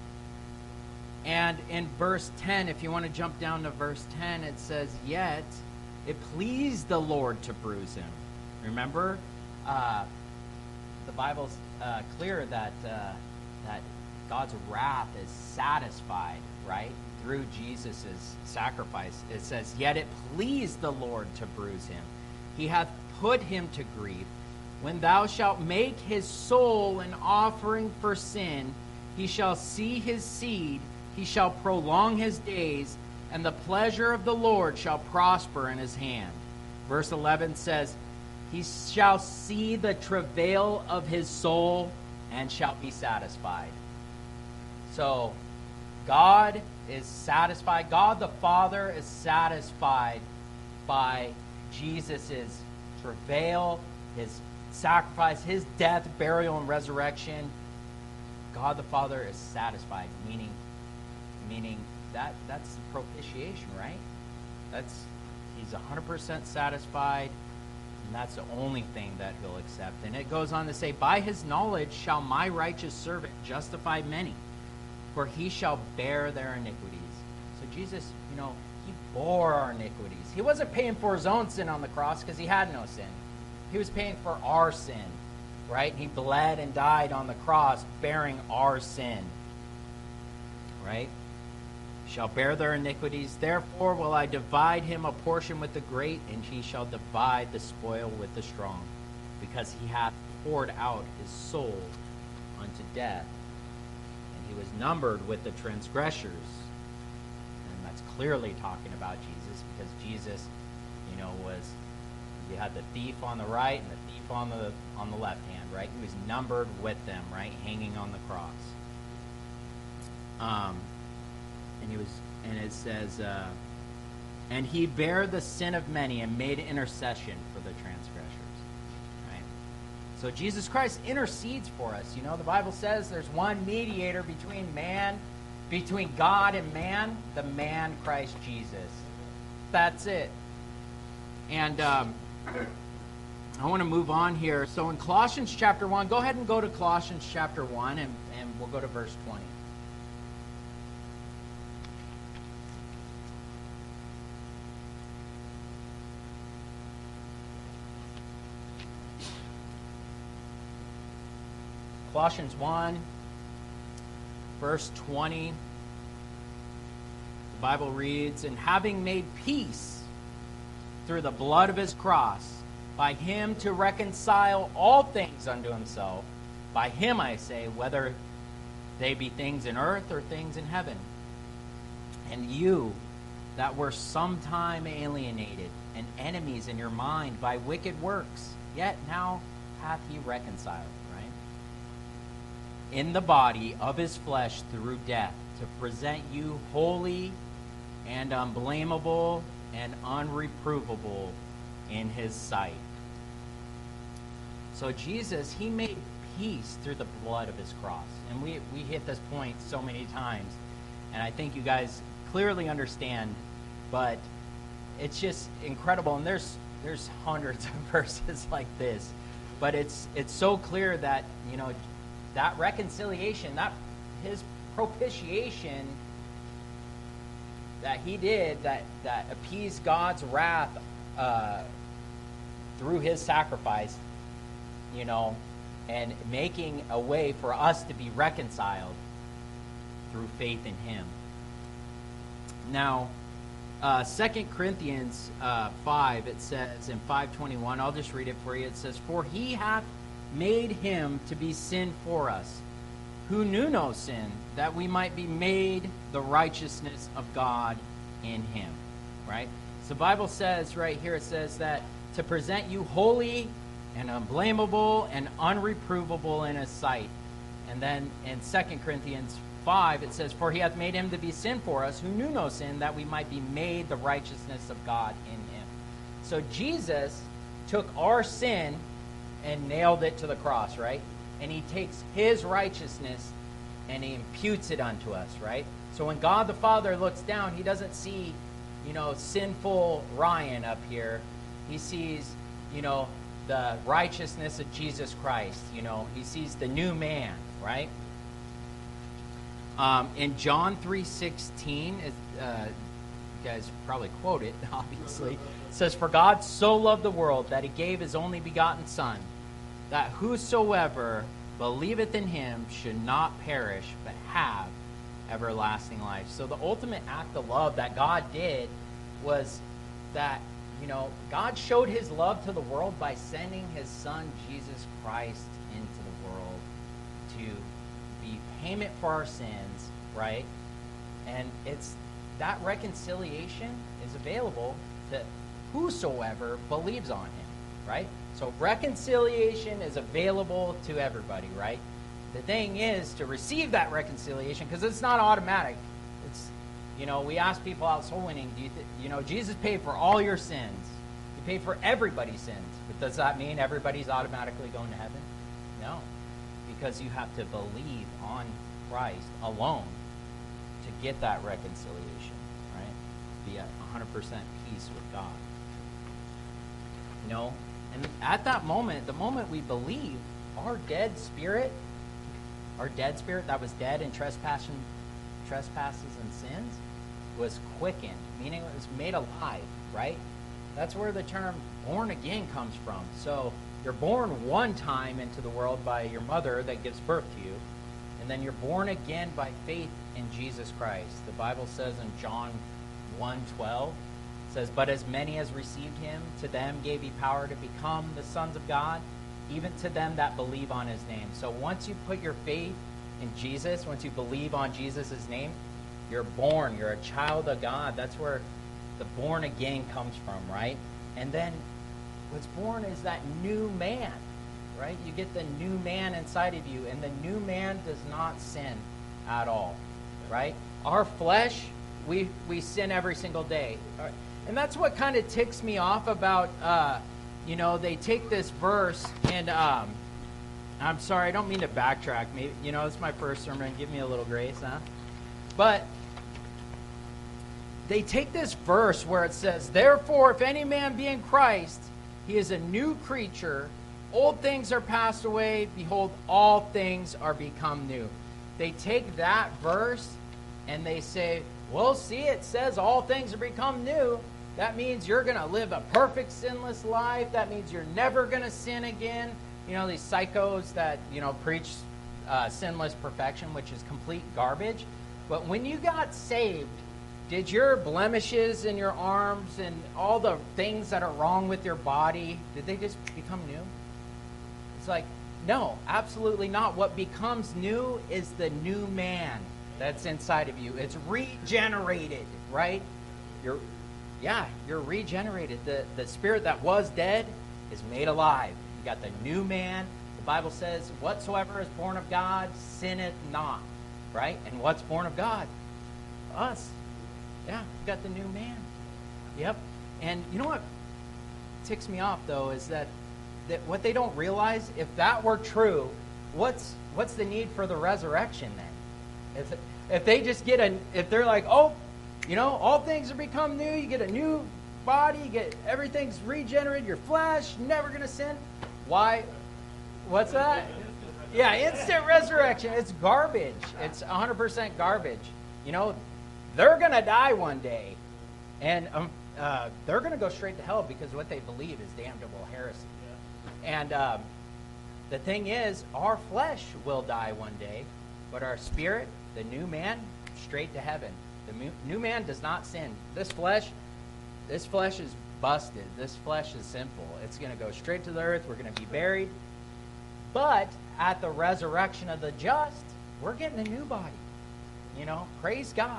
And in verse ten, if you want to jump down to verse ten, it says, yet it pleased the Lord to bruise him. Remember, uh, the Bible's uh, clear that uh, that God's wrath is satisfied, right, through Jesus' sacrifice. It says, yet it pleased the Lord to bruise him. He hath put him to grief. When thou shalt make his soul an offering for sin, he shall see his seed, he shall prolong his days, and the pleasure of the Lord shall prosper in his hand. Verse eleven says, he shall see the travail of his soul and shall be satisfied. So, God is satisfied. God the Father is satisfied by Jesus' travail, his sacrifice, his death, burial, and resurrection. God the Father is satisfied, meaning, meaning that that's propitiation, right? That's he's one hundred percent satisfied, and that's the only thing that he'll accept. And it goes on to say, by his knowledge shall my righteous servant justify many, for he shall bear their iniquities. So Jesus, you know, he bore our iniquities. He wasn't paying for his own sin on the cross because he had no sin. He was paying for our sin, right? He bled and died on the cross bearing our sin, right? Shall bear their iniquities. Therefore will I divide him a portion with the great, and he shall divide the spoil with the strong, because he hath poured out his soul unto death, and he was numbered with the transgressors. And that's clearly talking about Jesus, because Jesus, you know, was, you had the thief on the right and the thief on the on the left hand, right? He was numbered with them, right, hanging on the cross. Um, and he was, and it says, uh, and he bare the sin of many and made intercession for the transgressors, right? So Jesus Christ intercedes for us. You know, the Bible says there's one mediator between man, between God and man, the man Christ Jesus. That's it. And um, I want to move on here. So in Colossians chapter one, go ahead and go to Colossians chapter one, and, and we'll go to verse twenty. Colossians one, verse twenty, the Bible reads, and having made peace through the blood of his cross, by him to reconcile all things unto himself, by him I say, whether they be things in earth or things in heaven. And you that were sometime alienated and enemies in your mind by wicked works, yet now hath he reconciled, in the body of his flesh through death, to present you holy and unblameable and unreprovable in his sight. So Jesus, he made peace through the blood of his cross. And we, we hit this point so many times, and I think you guys clearly understand, but it's just incredible. And there's there's hundreds of verses like this, but it's it's so clear that, you know, that reconciliation, that his propitiation that he did, that, that appeased God's wrath uh, through his sacrifice, you know, and making a way for us to be reconciled through faith in him. Now, uh, Second Corinthians uh, five, it says in five twenty-one, I'll just read it for you. It says, for he hath made him to be sin for us, who knew no sin, that we might be made the righteousness of God in him. Right? So the Bible says right here, it says that to present you holy and unblameable and unreprovable in his sight. And then in Second Corinthians five, it says, for he hath made him to be sin for us, who knew no sin, that we might be made the righteousness of God in him. So Jesus took our sin and nailed it to the cross, right? And he takes his righteousness and he imputes it unto us, right? So when God the Father looks down, he doesn't see, you know, sinful Ryan up here. He sees, you know, the righteousness of Jesus Christ. You know, he sees the new man, right? Um, in John three sixteen, uh, you guys probably quote it, obviously. It says, for God so loved the world that he gave his only begotten Son, that whosoever believeth in him should not perish, but have everlasting life. So the ultimate act of love that God did was that, you know, God showed his love to the world by sending his Son, Jesus Christ, into the world to be payment for our sins, right? And it's that reconciliation is available to whosoever believes on him, right? So reconciliation is available to everybody, right? The thing is to receive that reconciliation, because it's not automatic. It's, you know, we ask people out soul winning, do you, th- you know, Jesus paid for all your sins. He paid for everybody's sins. But does that mean everybody's automatically going to heaven? No. Because you have to believe on Christ alone to get that reconciliation, right? Be at one hundred percent peace with God. You know? And at that moment, the moment we believe, our dead spirit, our dead spirit that was dead in trespass and, trespasses and sins, was quickened, meaning it was made alive, right? That's where the term born again comes from. So you're born one time into the world by your mother that gives birth to you, and then you're born again by faith in Jesus Christ. The Bible says in John one twelve, it says, "But as many as received him, to them gave he power to become the sons of God, even to them that believe on his name." So once you put your faith in Jesus, once you believe on Jesus' name, you're born. You're a child of God. That's where the born again comes from, right? And then what's born is that new man, right? You get the new man inside of you, and the new man does not sin at all, right? Our flesh, we we sin every single day. And that's what kind of ticks me off about, uh, you know, they take this verse, and um, I'm sorry, I don't mean to backtrack. Maybe, you know, it's my first sermon. Give me a little grace, huh? But they take this verse where it says, "Therefore, if any man be in Christ, he is a new creature. Old things are passed away. Behold, all things are become new." They take that verse and they say, well, see, it says all things are become new. That means you're going to live a perfect sinless life. That means you're never going to sin again. You know, these psychos that, you know, preach uh, sinless perfection, which is complete garbage. But when you got saved, did your blemishes in your arms and all the things that are wrong with your body, did they just become new? It's like, no, absolutely not. What becomes new is the new man that's inside of you. It's regenerated, right? You're, yeah, you're regenerated. The, the spirit that was dead is made alive. You got the new man. The Bible says, whatsoever is born of God sinneth not, right? And what's born of God? Us. Yeah, you got the new man. Yep. And you know what ticks me off, though, is that, that what they don't realize, if that were true, what's what's the need for the resurrection then? If if they just get a, if they're like, oh, you know, all things are become new, you get a new body, you get everything's regenerated, your flesh, never going to sin. Why? What's that? Yeah, instant resurrection. It's garbage. It's one hundred percent garbage. You know, they're going to die one day, and um, uh, they're going to go straight to hell because what they believe is damnable heresy. And um, the thing is, our flesh will die one day, but our spirit, the new man, straight to heaven. The new man does not sin. This flesh, this flesh is busted. This flesh is sinful. It's going to go straight to the earth. We're going to be buried. But at the resurrection of the just, we're getting a new body. You know, praise God.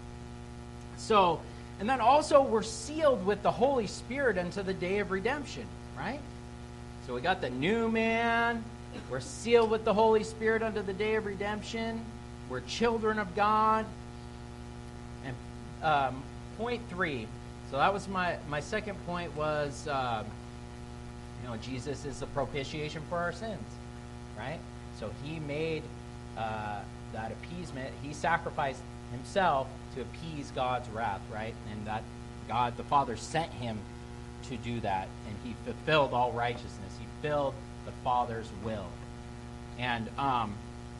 So, and then also we're sealed with the Holy Spirit unto the day of redemption, right? So we got the new man. We're sealed with the Holy Spirit unto the day of redemption. We're children of God. And um, point three. So that was my, my second point was, um, you know, Jesus is the propitiation for our sins, right? So he made uh, that appeasement. He sacrificed himself to appease God's wrath, right? And that God, the Father, sent him to do that, and he fulfilled all righteousness. He filled the Father's will. And um,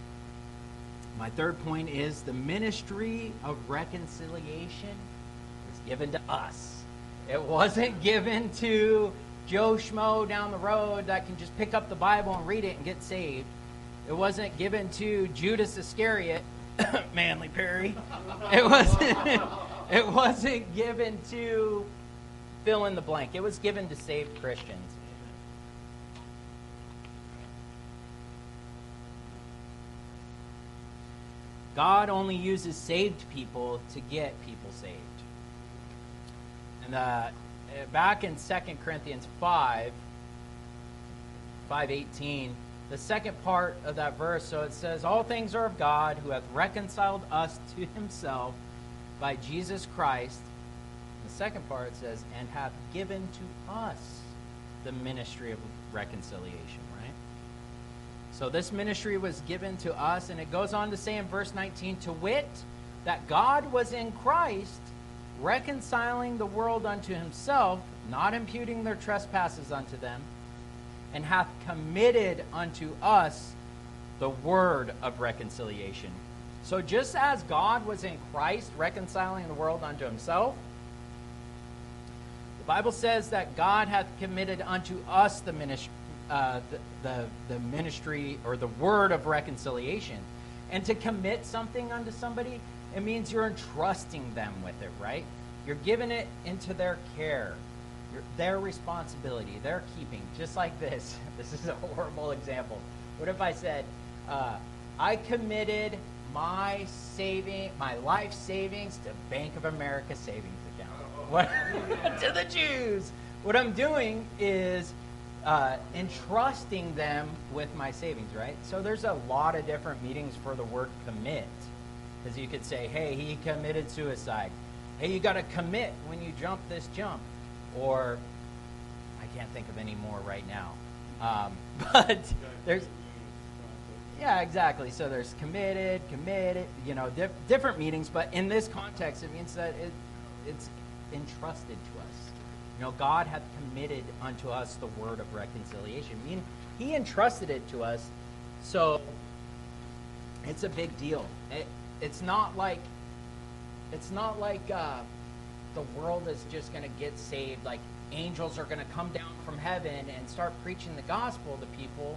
my third point is the ministry of reconciliation was given to us. It wasn't given to Joe Schmo down the road that can just pick up the Bible and read it and get saved. It wasn't given to Judas Iscariot, Manly Perry. It wasn't. It wasn't given to fill in the blank. It was given to saved Christians. God only uses saved people to get people saved. And uh, back in Second Corinthians five, five eighteen, the second part of that verse, so it says, all things are of God, who hath reconciled us to himself by Jesus Christ. The second part says, and hath given to us the ministry of reconciliation, right? So this ministry was given to us, and it goes on to say in verse nineteen, to wit, that God was in Christ, reconciling the world unto himself, not imputing their trespasses unto them, and hath committed unto us the word of reconciliation. So just as God was in Christ reconciling the world unto himself, the Bible says that God hath committed unto us the ministry, uh, the, the, the ministry or the word of reconciliation. And to commit something unto somebody, it means you're entrusting them with it, right? You're giving it into their care, your, their responsibility, their keeping. Just like this. This is a horrible example. What if I said, uh, I committed my saving, my life savings to Bank of America savings account? What, to the Jews. What I'm doing is uh, entrusting them with my savings, right? So there's a lot of different meanings for the word commit. Because you could say, hey, he committed suicide. Hey, you got to commit when you jump this jump. Or, I can't think of any more right now. Um, but there's, yeah, exactly. So there's committed, committed, you know, diff- different meanings. But in this context, it means that it, it's entrusted to us. You know, God hath committed unto us the word of reconciliation. I mean, he entrusted it to us. So it's a big deal. It, it's not like, it's not like uh, the world is just going to get saved. Like angels are going to come down from heaven and start preaching the gospel to people.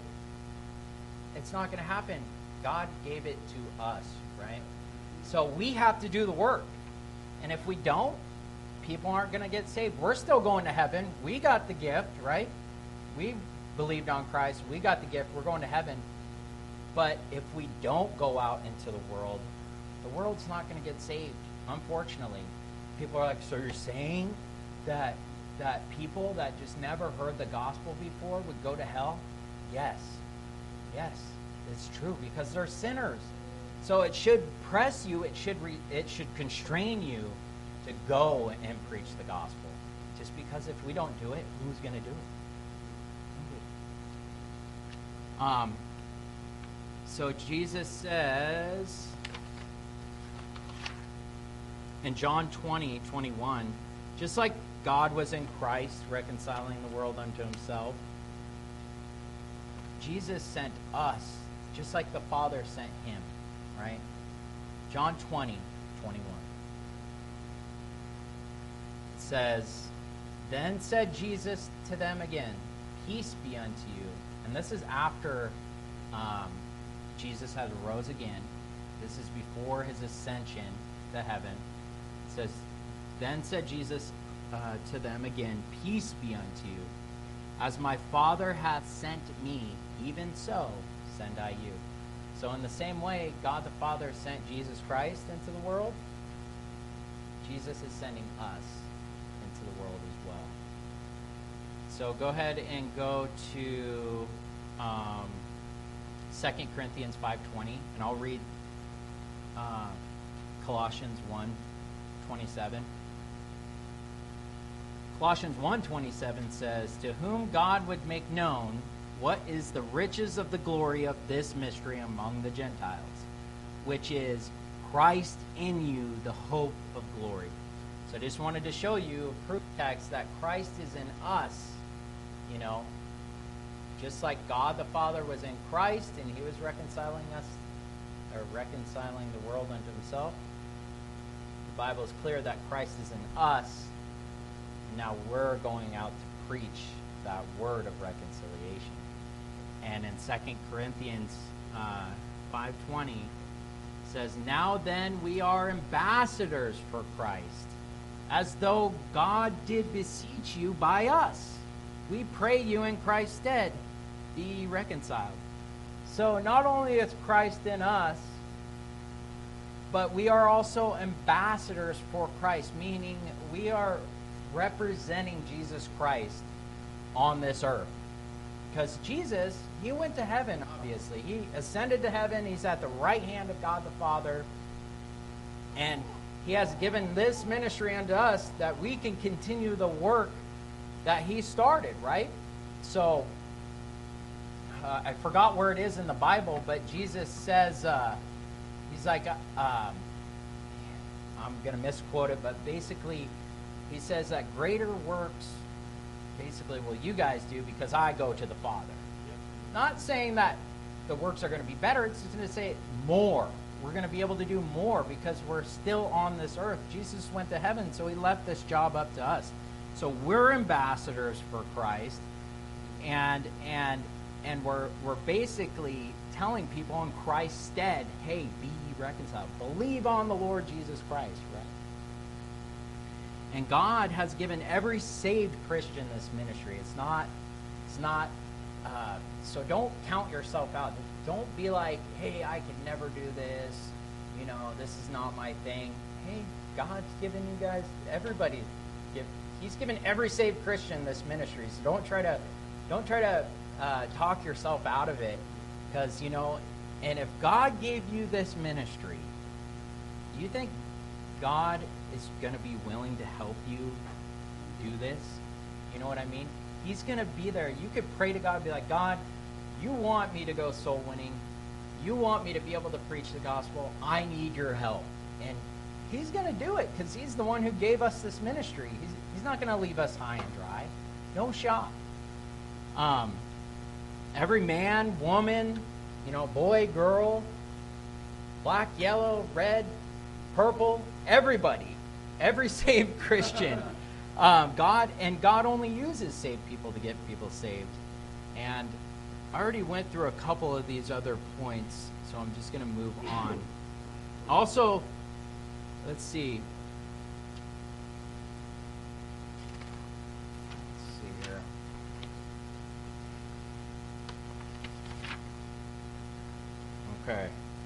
It's not going to happen. God gave it to us, right? So we have to do the work. And if we don't, people aren't going to get saved. We're still going to heaven. We got the gift, right? We believed on Christ. We got the gift. We're going to heaven. But if we don't go out into the world, the world's not going to get saved, unfortunately. People are like, so you're saying that that people that just never heard the gospel before would go to hell? Yes. Yes, it's true, because they're sinners. So it should press you, it should re, it should constrain you to go and preach the gospel. Just because if we don't do it, who's going to do it? Um. So Jesus says in John twenty, twenty-one, just like God was in Christ reconciling the world unto himself, Jesus sent us, just like the Father sent him, right? John twenty, twenty-one. It says, then said Jesus to them again, peace be unto you. And this is after um, Jesus has rose again. This is before his ascension to heaven. It says, then said Jesus uh, to them again, peace be unto you. As my Father hath sent me, even so send I you. So in the same way, God the Father sent Jesus Christ into the world, Jesus is sending us into the world as well. So go ahead and go to um, Second Corinthians five twenty, and I'll read uh, Colossians one twenty-seven. Colossians one twenty-seven says, to whom God would make known what is the riches of the glory of this mystery among the Gentiles, which is Christ in you, the hope of glory. So I just wanted to show you a proof text that Christ is in us, you know, just like God the Father was in Christ and he was reconciling us, or reconciling the world unto himself. The Bible is clear that Christ is in us. Now we're going out to preach that word of reconciliation. And in Second Corinthians uh, five twenty says, now then we are ambassadors for Christ, as though God did beseech you by us. We pray you in Christ's stead, be ye reconciled. So not only is Christ in us, but we are also ambassadors for Christ, meaning we are representing Jesus Christ on this earth. Because Jesus, he went to heaven, obviously. He ascended to heaven. He's at the right hand of God the Father. And he has given this ministry unto us that we can continue the work that he started, right? So, uh, I forgot where it is in the Bible, but Jesus says, uh, he's like, uh, um, I'm going to misquote it, but basically, he says that greater works, basically, will you guys do because I go to the Father. Not saying that the works are going to be better, it's just going to say more we're going to be able to do more because we're still on this earth. Jesus went to heaven, so he left this job up to us. So we're ambassadors for Christ, and and and we're we're basically telling people in Christ's stead, hey, be ye reconciled. Believe on the Lord Jesus Christ, right? And God has given every saved Christian this ministry. It's not, it's not, uh, so don't count yourself out. Don't be like, hey, I could never do this. You know, this is not my thing. Hey, God's given you guys, everybody, give, he's given every saved Christian this ministry. So don't try to, don't try to uh, talk yourself out of it. Because, you know, and if God gave you this ministry, do you think God is going to be willing to help you do this? You know what I mean? He's going to be there. You could pray to God and be like, God, you want me to go soul winning. You want me to be able to preach the gospel. I need your help. And he's going to do it because he's the one who gave us this ministry. He's, he's not going to leave us high and dry. No shot. Um, every man, woman, you know, boy, girl, black, yellow, red, purple, everybody, every saved Christian, um, God, and God only uses saved people to get people saved. And I already went through a couple of these other points, so I'm just going to move on. Also, let's see. Let's see here. Okay.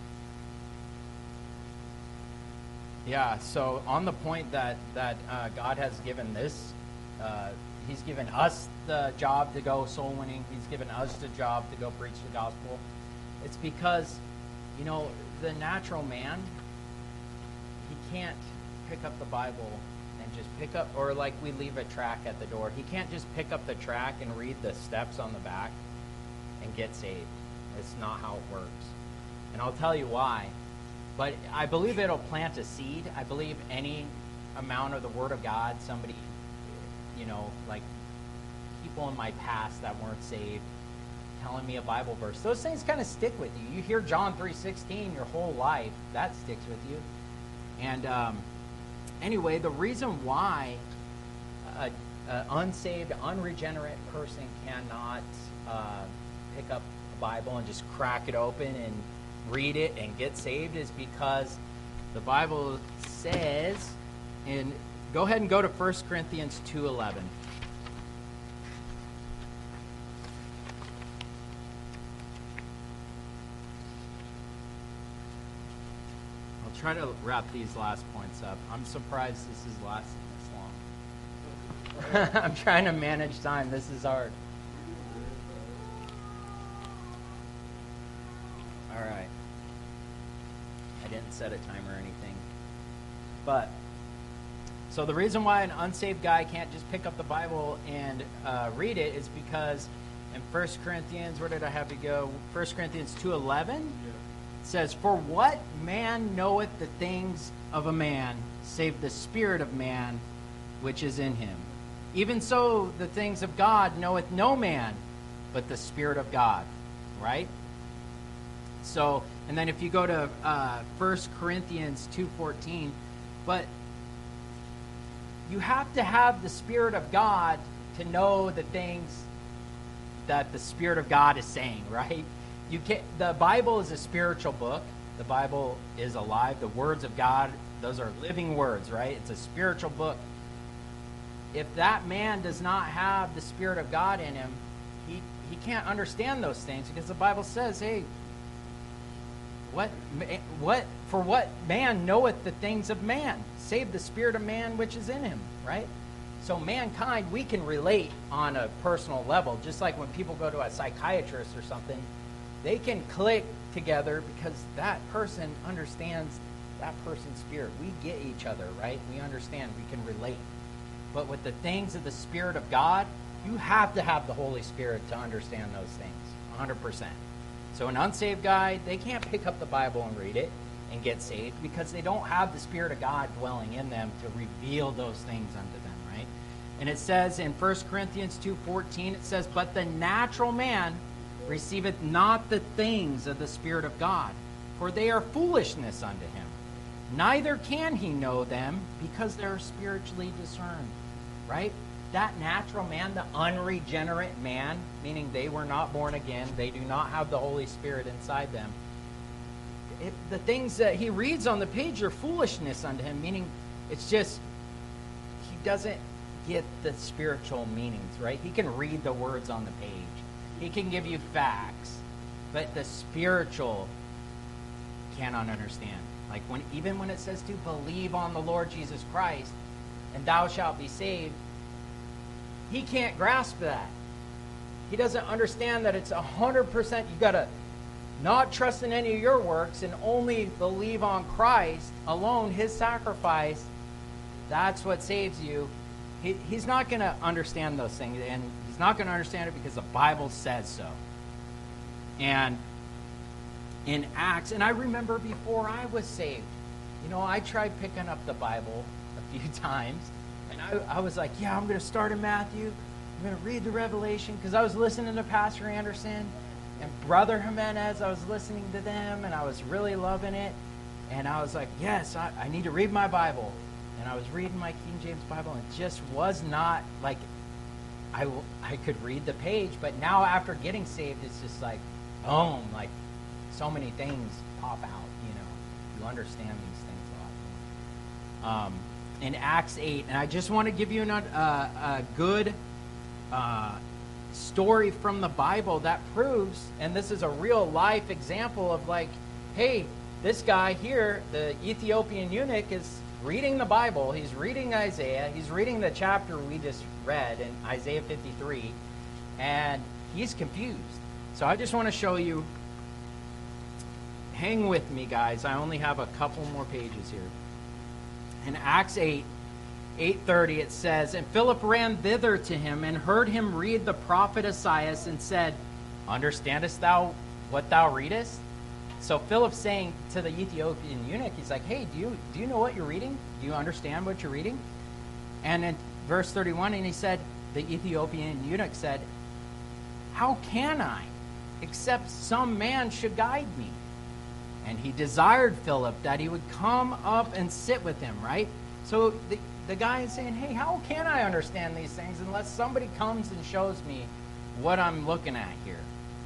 Yeah, so on the point that, that uh, God has given this, uh, he's given us the job to go soul winning. He's given us the job to go preach the gospel. It's because, you know, the natural man, he can't pick up the Bible and just pick up, or like we leave a track at the door. He can't just pick up the track and read the steps on the back and get saved. It's not how it works. And I'll tell you why. But I believe it'll plant a seed. I believe any amount of the Word of God, somebody, you know, like people in my past that weren't saved, telling me a Bible verse, those things kind of stick with you. You hear John three sixteen your whole life, that sticks with you. And um, anyway, the reason why an unsaved, unregenerate person cannot uh, pick up a Bible and just crack it open and read it and get saved is because the Bible says, and go ahead and go to First Corinthians two eleven. I'll try to wrap these last points up. I'm surprised this is lasting this long. I'm trying to manage time. This is hard. All right. I didn't set a timer or anything. But, so the reason why an unsaved guy can't just pick up the Bible and uh, read it is because in First Corinthians, where did I have to go? First Corinthians two eleven it says, "For what man knoweth the things of a man, save the spirit of man which is in him? Even so the things of God knoweth no man, but the Spirit of God." Right? So, and then if you go to uh, First Corinthians two fourteen, but you have to have the Spirit of God to know the things that the Spirit of God is saying, right? You can't, the Bible is a spiritual book. The Bible is alive. The words of God, those are living words, right? It's a spiritual book. If that man does not have the Spirit of God in him, he, he can't understand those things because the Bible says, hey, What, what, for what man knoweth the things of man, save the spirit of man which is in him, right? So mankind, we can relate on a personal level, just like when people go to a psychiatrist or something, they can click together because that person understands that person's spirit. We get each other, right? We understand, we can relate. But with the things of the Spirit of God, you have to have the Holy Spirit to understand those things, one hundred percent. So an unsaved guy, they can't pick up the Bible and read it and get saved because they don't have the Spirit of God dwelling in them to reveal those things unto them, right? And it says in First Corinthians two fourteen, it says, "But the natural man receiveth not the things of the Spirit of God, for they are foolishness unto him. Neither can he know them, because they are spiritually discerned. Right? That natural man, the unregenerate man, meaning they were not born again, they do not have the Holy Spirit inside them. It, the things that he reads on the page are foolishness unto him, meaning it's just, he doesn't get the spiritual meanings, right? He can read the words on the page. He can give you facts, but the spiritual cannot understand. Like when even when it says to believe on the Lord Jesus Christ, and thou shalt be saved, he can't grasp that. He doesn't understand that it's a hundred percent. You got to not trust in any of your works and only believe on Christ alone, his sacrifice. That's what saves you. He, he's not going to understand those things, and he's not going to understand it because the Bible says so. And in Acts, and I remember before I was saved, you know, I tried picking up the Bible a few times, and I, I was like, yeah, I'm going to start in Matthew. I'm going to read the Revelation, because I was listening to Pastor Anderson and Brother Jimenez. I was listening to them, and I was really loving it. And I was like, yes, I, I need to read my Bible. And I was reading my King James Bible, and it just was not like I, I could read the page. But now after getting saved, it's just like, boom, like so many things pop out, you know. You understand these things a lot more. Um, in Acts eight, and I just want to give you an, uh, a good uh, story from the Bible that proves, and this is a real life example of like, hey, this guy here, the Ethiopian eunuch, is reading the Bible. He's reading Isaiah. He's reading the chapter we just read in Isaiah fifty-three, and he's confused. So I just want to show you. Hang with me, guys. I only have a couple more pages here. In Acts eight, eight thirty, it says, and Philip ran thither to him and heard him read the prophet Isaiah and said, understandest thou what thou readest? So Philip's saying to the Ethiopian eunuch, he's like, hey, do you do you know what you're reading? Do you understand what you're reading? And in verse thirty-one, and he said, the Ethiopian eunuch said, how can I, except some man should guide me? And he desired Philip that he would come up and sit with him, right? So the, the guy is saying, hey, how can I understand these things unless somebody comes and shows me what I'm looking at here?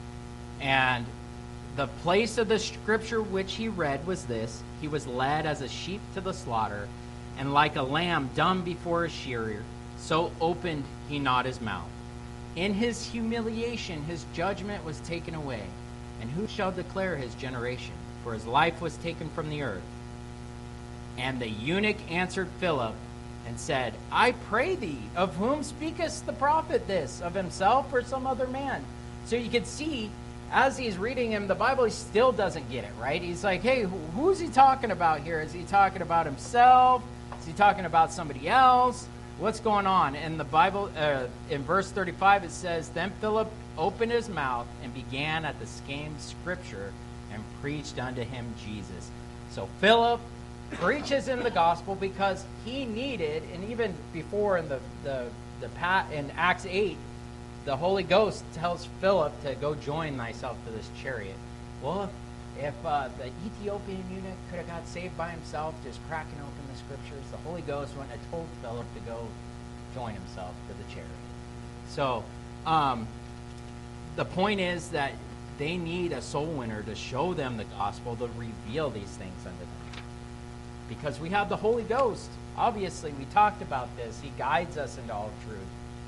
And the place of the scripture which he read was this: he was led as a sheep to the slaughter, and like a lamb dumb before a shearer, so opened he not his mouth. In his humiliation his judgment was taken away. And who shall declare his generation? For his life was taken from the earth. And the eunuch answered Philip and said, I pray thee, of whom speaketh the prophet this? Of himself or some other man? So you can see, as he's reading him the Bible, he still doesn't get it, right? He's like, hey, who's he talking about here? Is he talking about himself? Is he talking about somebody else? What's going on? In the Bible, uh, in verse thirty-five, it says, then Philip opened his mouth and began at the same scripture and preached unto him Jesus. So Philip preaches him the gospel because he needed, and even before in the the the pat in Acts eight, the Holy Ghost tells Philip to go join thyself to this chariot. Well, if, if uh, the Ethiopian eunuch could have got saved by himself, just cracking open the scriptures, the Holy Ghost wouldn't have told Philip to go join himself to the chariot. So um, the point is that they need a soul winner to show them the gospel, to reveal these things unto them. Because we have the Holy Ghost. Obviously, we talked about this. He guides us into all truth.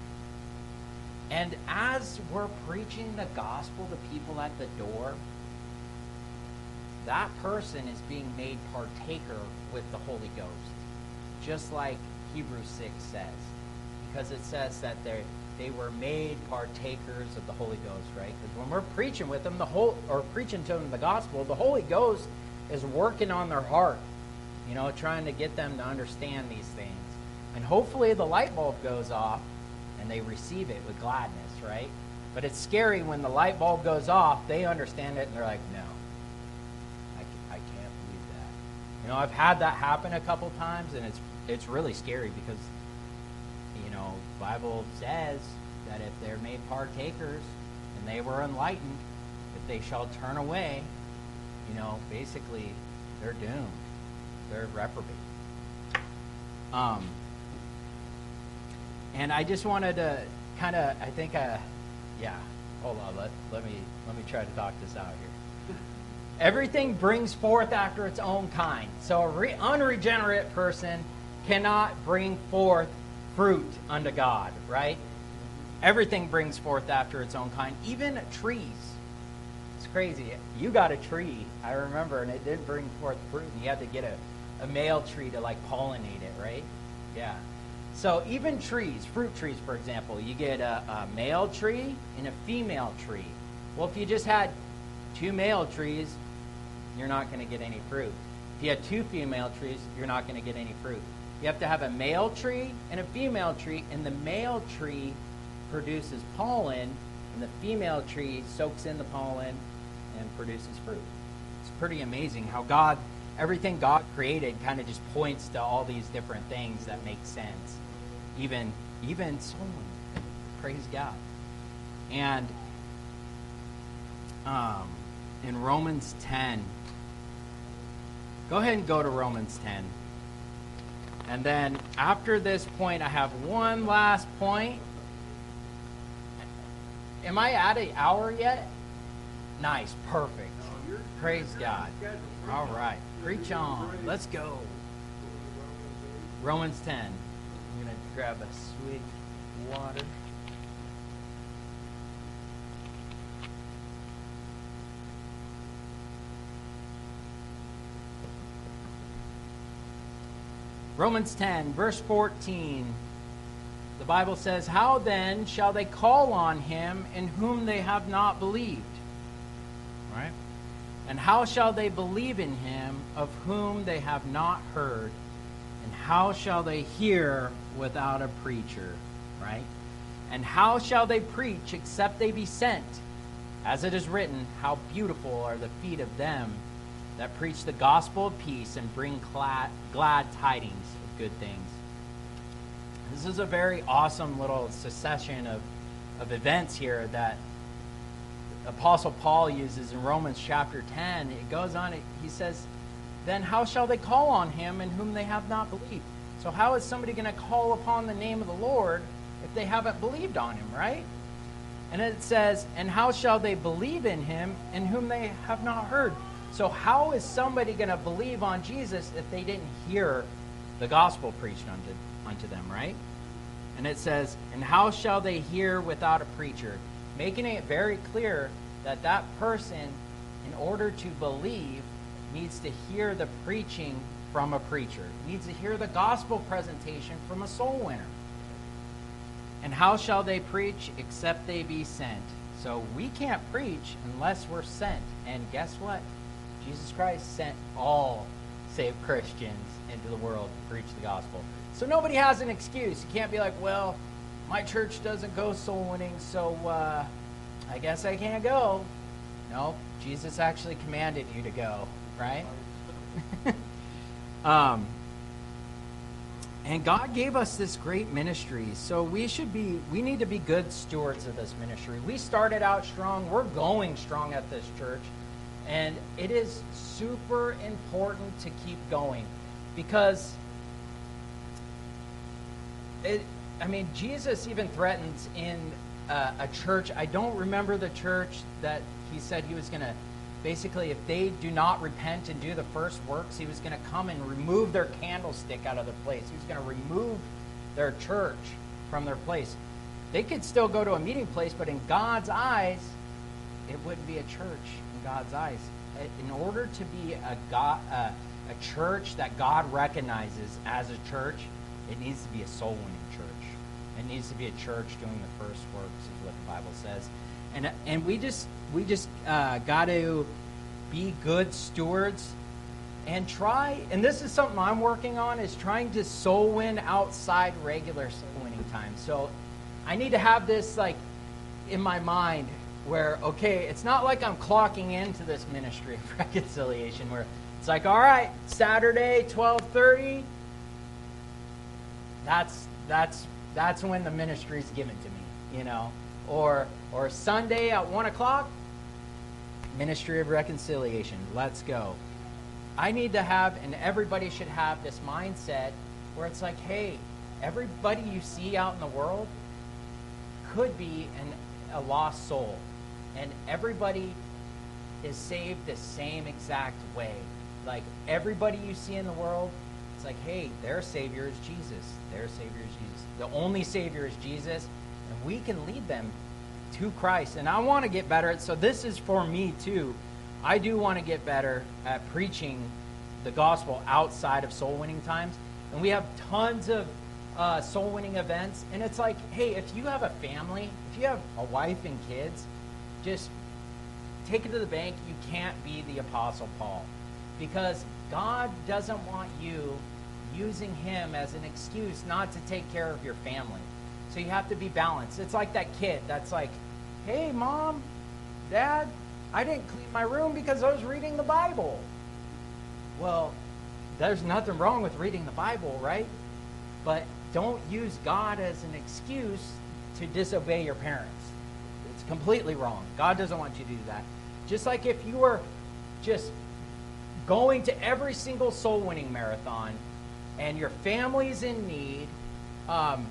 And as we're preaching the gospel to people at the door, that person is being made partaker with the Holy Ghost. Just like Hebrews six says. Because it says that they they were made partakers of the Holy Ghost, right? Because when we're preaching with them, the whole or preaching to them the gospel, the Holy Ghost is working on their heart, you know, trying to get them to understand these things. And hopefully the light bulb goes off and they receive it with gladness, right? But it's scary when the light bulb goes off, they understand it and they're like, no, I, I can't believe that. You know, I've had that happen a couple times, and it's it's really scary because, you know, the Bible says that if they're made partakers and they were enlightened, if they shall turn away, you know, basically they're doomed. They're reprobate. Um, and I just wanted to kind of, I think, uh, yeah, hold on, let, let me let me try to talk this out here. Everything brings forth after its own kind. So a re- unregenerate person cannot bring forth fruit unto God, right? Everything brings forth after its own kind, even trees. It's crazy. You got a tree, I remember, and it didn't bring forth fruit, and you had to get a, a male tree to like pollinate it, right? Yeah. So even trees, fruit trees, for example, you get a, a male tree and a female tree. Well, if you just had two male trees, you're not going to get any fruit. If you had two female trees, you're not going to get any fruit. You have to have a male tree and a female tree, and the male tree produces pollen, and the female tree soaks in the pollen and produces fruit. It's pretty amazing how God, everything God created kind of just points to all these different things that make sense. Even, even sowing. Praise God. And um, in Romans ten, go ahead and go to Romans ten. And then after this point, I have one last point. Am I at an hour yet? Nice, perfect. Praise God. All right, preach on. Let's go. Romans ten. I'm going to grab a swig of water. Romans ten, verse fourteen. The Bible says, "How then shall they call on him in whom they have not believed?" Right? "And how shall they believe in him of whom they have not heard? And how shall they hear without a preacher?" Right? "And how shall they preach except they be sent? As it is written, how beautiful are the feet of them that preach the gospel of peace and bring glad, glad tidings of good things." This is a very awesome little succession of, of events here that Apostle Paul uses in Romans chapter ten. It goes on, he says, "Then how shall they call on him in whom they have not believed?" So how is somebody going to call upon the name of the Lord if they haven't believed on him, right? And it says, "And how shall they believe in him in whom they have not heard?" So how is somebody going to believe on Jesus if they didn't hear the gospel preached unto, unto them, right? And it says, "And how shall they hear without a preacher?" Making it very clear that that person, in order to believe, needs to hear the preaching from a preacher. Needs to hear the gospel presentation from a soul winner. "And how shall they preach except they be sent?" So we can't preach unless we're sent. And guess what? Jesus Christ sent all saved Christians into the world to preach the gospel. So nobody has an excuse. You can't be like, "Well, my church doesn't go soul winning, so uh, I guess I can't go." No, Jesus actually commanded you to go, right? um, and God gave us this great ministry, so we should be, we need to be good stewards of this ministry. We started out strong. We're going strong at this church. And it is super important to keep going because it, I mean, Jesus even threatens in uh, a church. I don't remember the church that he said he was going to, basically, if they do not repent and do the first works, he was going to come and remove their candlestick out of their place. He was going to remove their church from their place. They could still go to a meeting place, but in God's eyes, it wouldn't be a church. God's eyes. In order to be a God, uh, a church that God recognizes as a church, it needs to be a soul winning church. It needs to be a church doing the first works, is what the Bible says. And and we just we just uh, got to be good stewards and try. And this is something I'm working on, is trying to soul win outside regular soul winning time. So I need to have this like in my mind, where, okay, it's not like I'm clocking into this ministry of reconciliation where it's like, all right, Saturday, twelve thirty, that's that's that's when the ministry is given to me, you know. Or or Sunday at one o'clock, Ministry of reconciliation. Let's go. I need to have, and everybody should have this mindset where it's like, hey, everybody you see out in the world could be an, a lost soul. And everybody is saved the same exact way. Like, everybody you see in the world, it's like, hey, their Savior is Jesus. Their Savior is Jesus. The only Savior is Jesus. And we can lead them to Christ. And I want to get better at, so this is for me too. I do want to get better at preaching the gospel outside of soul winning times. And we have tons of uh, soul winning events. And it's like, hey, if you have a family, if you have a wife and kids, just take it to the bank. You can't be the Apostle Paul. Because God doesn't want you using him as an excuse not to take care of your family. So you have to be balanced. It's like that kid that's like, hey, Mom, Dad, I didn't clean my room because I was reading the Bible. Well, there's nothing wrong with reading the Bible, right? But don't use God as an excuse to disobey your parents. It's completely wrong. God doesn't want you to do that. Just like if you were just going to every single soul-winning marathon and your family's in need, um,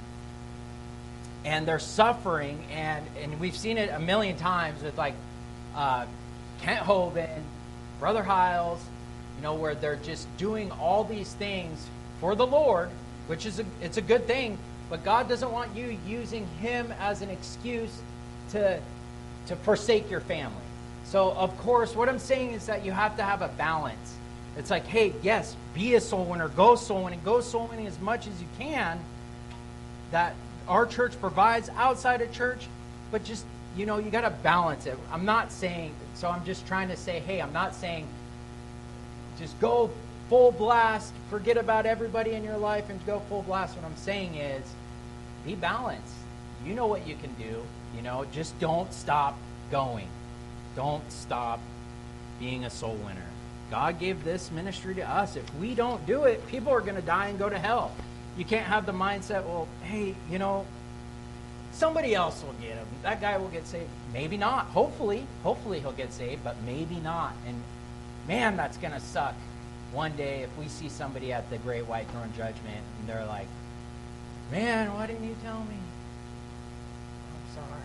and they're suffering, and, and we've seen it a million times with like uh, Kent Hovind, Brother Hiles, you know, where they're just doing all these things for the Lord, which is a, it's a good thing, but God doesn't want you using him as an excuse to to forsake your family. So, of course, what I'm saying is that you have to have a balance. It's like, hey, yes, be a soul winner, go soul winning, go soul winning as much as you can. That our church provides outside of church, but just, you know, you got to balance it. I'm not saying, so I'm just trying to say, hey, I'm not saying just go full blast, forget about everybody in your life and go full blast. What I'm saying is be balanced. You know what you can do, you know, just don't stop going. Don't stop being a soul winner. God gave this ministry to us. If we don't do it, people are going to die and go to hell. You can't have the mindset, well, hey, you know, somebody else will get him. That guy will get saved. Maybe not. Hopefully. Hopefully he'll get saved, but maybe not. And man, that's going to suck one day if we see somebody at the great white throne judgment and they're like, man, why didn't you tell me? I'm sorry.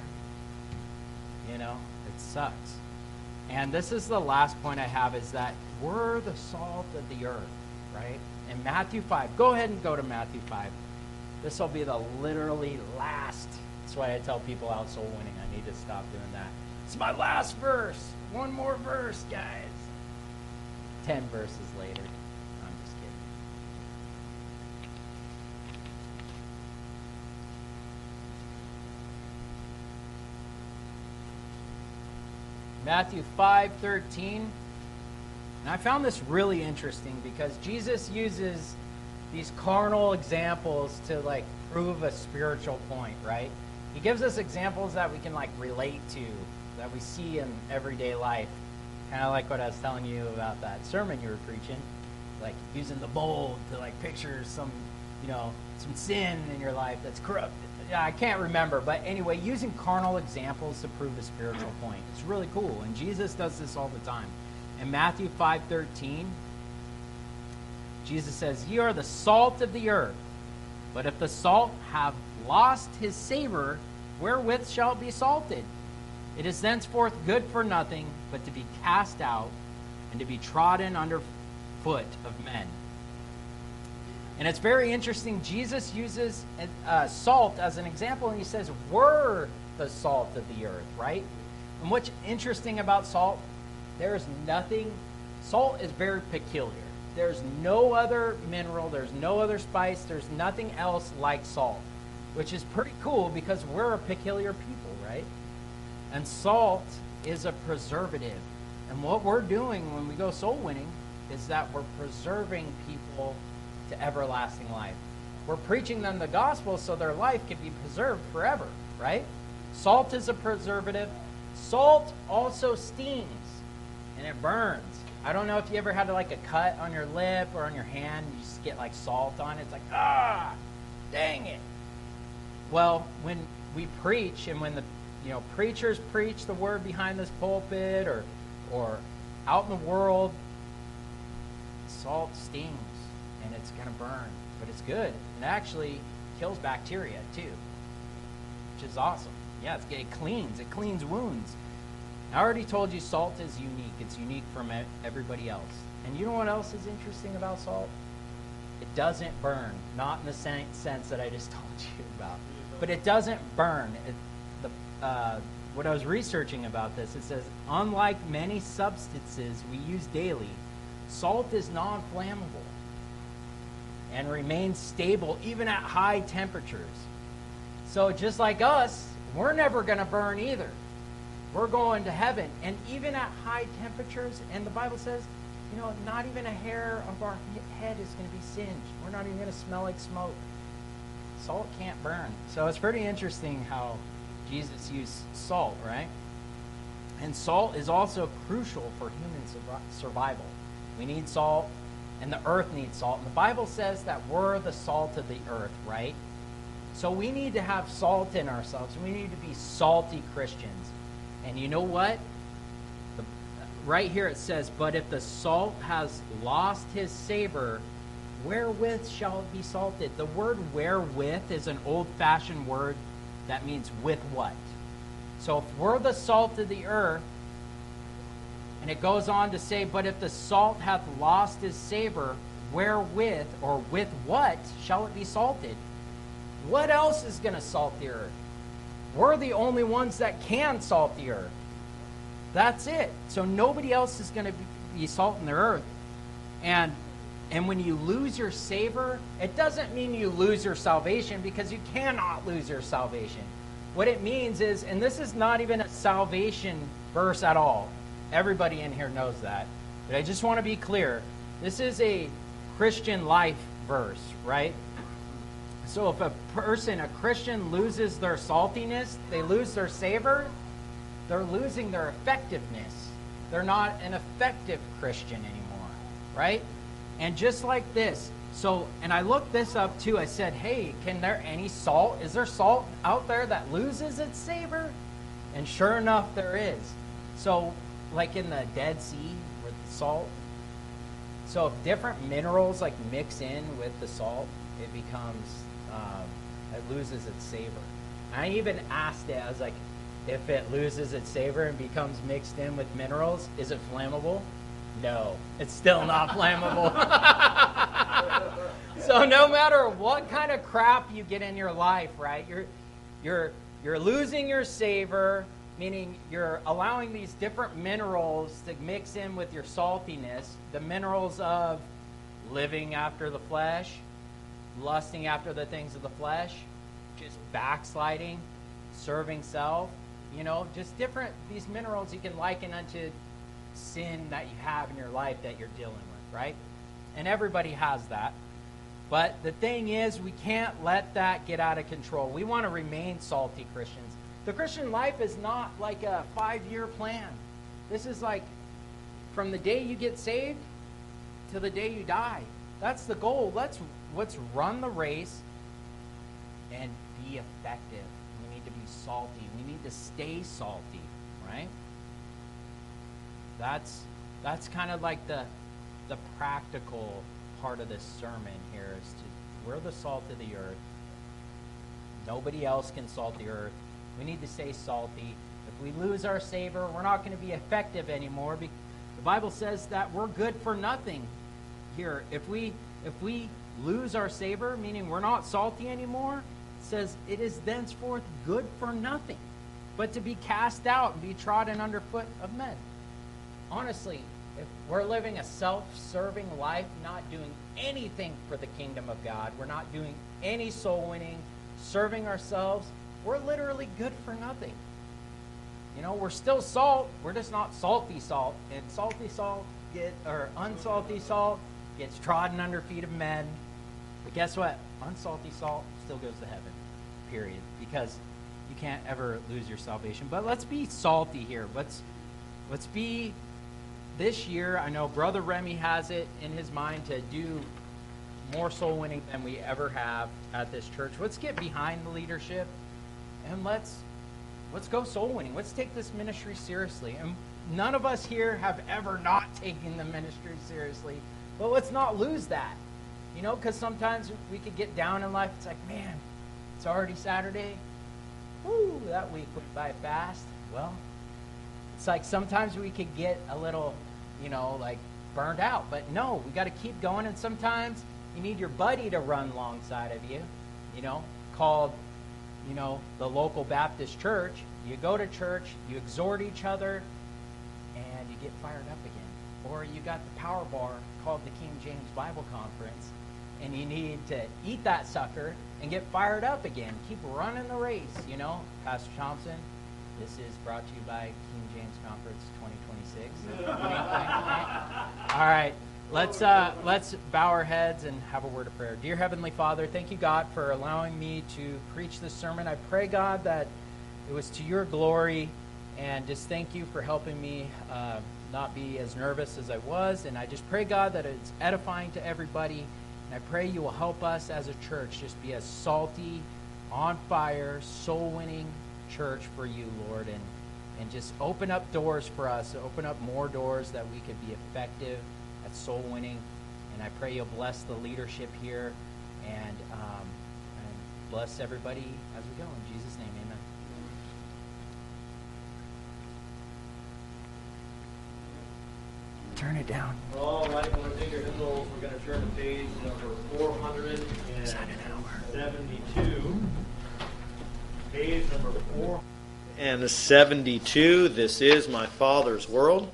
You know, it sucks. And this is the last point I have, is that we're the salt of the earth, right? In Matthew five, go ahead and go to Matthew five. This will be the literally last. That's why I tell people out soul winning, I need to stop doing that. It's my last verse. One more verse, guys. Ten verses later. I'm just kidding. Matthew five thirteen. And I found this really interesting because Jesus uses these carnal examples to like prove a spiritual point, right? He gives us examples that we can like relate to, that we see in everyday life. Kind of like what I was telling you about that sermon you were preaching, like using the bowl to like picture some, you know, some sin in your life that's corrupt. Yeah, I can't remember, but anyway, using carnal examples to prove a spiritual point. It's really cool, and Jesus does this all the time. In Matthew five thirteen, Jesus says, "Ye are the salt of the earth, but if the salt have lost his savor, wherewith shall it be salted? It is thenceforth good for nothing, but to be cast out and to be trodden under foot of men." And it's very interesting. Jesus uses uh, salt as an example, and he says, we're the salt of the earth, right? And what's interesting about salt, there's nothing, salt is very peculiar. There's no other mineral, there's no other spice, there's nothing else like salt, which is pretty cool because we're a peculiar people, right? And salt is a preservative. And what we're doing when we go soul winning is that we're preserving people to everlasting life. We're preaching them the gospel so their life can be preserved forever, right? Salt is a preservative. Salt also stings and it burns. I don't know if you ever had like a cut on your lip or on your hand, you just get like salt on it. It's like, ah, dang it. Well, when we preach and when the you know preachers preach the word behind this pulpit, or Or out in the world, salt stings and it's going to burn, but it's good. It actually kills bacteria too, which is awesome. Yeah, it's, it cleans. It cleans wounds. I already told you salt is unique. It's unique from everybody else. And you know what else is interesting about salt? It doesn't burn. Not in the sense that I just told you about. But it doesn't burn. It, the, uh, what I was researching about this, it says, unlike many substances we use daily, salt is non-flammable and remains stable even at high temperatures. So just like us, we're never going to burn either. We're going to heaven. And even at high temperatures, and the Bible says, you know, not even a hair of our head is going to be singed. We're not even going to smell like smoke. Salt can't burn. So it's pretty interesting how Jesus used salt, right? And salt is also crucial for human survival. We need salt, and the earth needs salt. And the Bible says that we're the salt of the earth, right? So we need to have salt in ourselves. We need to be salty Christians. And you know what? The, right here it says, but if the salt has lost his savor, wherewith shall it be salted? The word wherewith is an old-fashioned word that means with what? So if we're the salt of the earth, and it goes on to say, but if the salt hath lost his savor, wherewith or with what shall it be salted? What else is going to salt the earth? We're the only ones that can salt the earth. That's it. So nobody else is going to be salting the earth. And and when you lose your savor, it doesn't mean you lose your salvation, because you cannot lose your salvation. What it means is, and this is not even a salvation verse at all. Everybody in here knows that. But I just want to be clear. This is a Christian life verse, right? So if a person, a Christian, loses their saltiness, they lose their savor, they're losing their effectiveness. They're not an effective Christian anymore, right? And just like this, so, and I looked this up too. I said, hey, can there any salt? Is there salt out there that loses its savor? And sure enough, there is. So, like in the Dead Sea with the salt. So if different minerals like mix in with the salt, it becomes, um, it loses its savor. I even asked it, I was like, if it loses its savor and becomes mixed in with minerals, is it flammable? No, it's still not flammable. So no matter what kind of crap you get in your life, right, you're, you're, you're losing your savor, meaning you're allowing these different minerals to mix in with your saltiness, the minerals of living after the flesh, lusting after the things of the flesh, just backsliding, serving self, you know, just different, these minerals you can liken unto sin that you have in your life that you're dealing with, right? And everybody has that. But the thing is, we can't let that get out of control. We want to remain salty Christians. The Christian life is not like a five-year plan. This is like from the day you get saved to the day you die. That's the goal. Let's, let's run the race and be effective. We need to be salty. We need to stay salty, right? That's that's kind of like the the practical part of this sermon here is to we're the salt of the earth. Nobody else can salt the earth. We need to stay salty. If we lose our savor, we're not going to be effective anymore. The Bible says that we're good for nothing here. If we if we lose our savor, meaning we're not salty anymore, it says it is thenceforth good for nothing, but to be cast out and be trodden underfoot of men. Honestly, if we're living a self-serving life, not doing anything for the kingdom of God, we're not doing any soul winning, serving ourselves, we're literally good for nothing. You know, we're still salt, we're just not salty salt. And salty salt get or unsalty salt gets trodden under feet of men. But guess what? Unsalty salt still goes to heaven. Period. Because you can't ever lose your salvation. But let's be salty here. Let's let's be this year, I know Brother Remy has it in his mind to do more soul winning than we ever have at this church. Let's get behind the leadership and let's let's go soul winning. Let's take this ministry seriously. And none of us here have ever not taken the ministry seriously, but let's not lose that. You know, because sometimes we could get down in life. It's like, man, it's already Saturday. Woo, that week went by fast. Well, it's like sometimes we could get a little, you know, like burned out. But no, we got to keep going. And sometimes you need your buddy to run alongside of you, you know, called, you know, the local Baptist church. You go to church, you exhort each other, and you get fired up again. Or you got the power bar called the King James Bible Conference, and you need to eat that sucker and get fired up again. Keep running the race, you know. Pastor Thompson, this is brought to you by King James Conference twenty twenty-six. All right, let's uh, let's bow our heads and have a word of prayer. Dear Heavenly Father, thank you, God, for allowing me to preach this sermon. I pray, God, that it was to your glory, and just thank you for helping me uh, not be as nervous as I was. And I just pray, God, that it's edifying to everybody. And I pray you will help us as a church just be a salty, on fire, soul-winning church for you, Lord, and, and just open up doors for us, open up more doors that we could be effective at soul-winning. And I pray you'll bless the leadership here and, um, and bless everybody as we go. In Jesus' name, amen. Turn it down. All right, when we take your hymnals, we're going to turn to page number four hundred seventy-two. Page number four and seventy-two. This is My Father's World.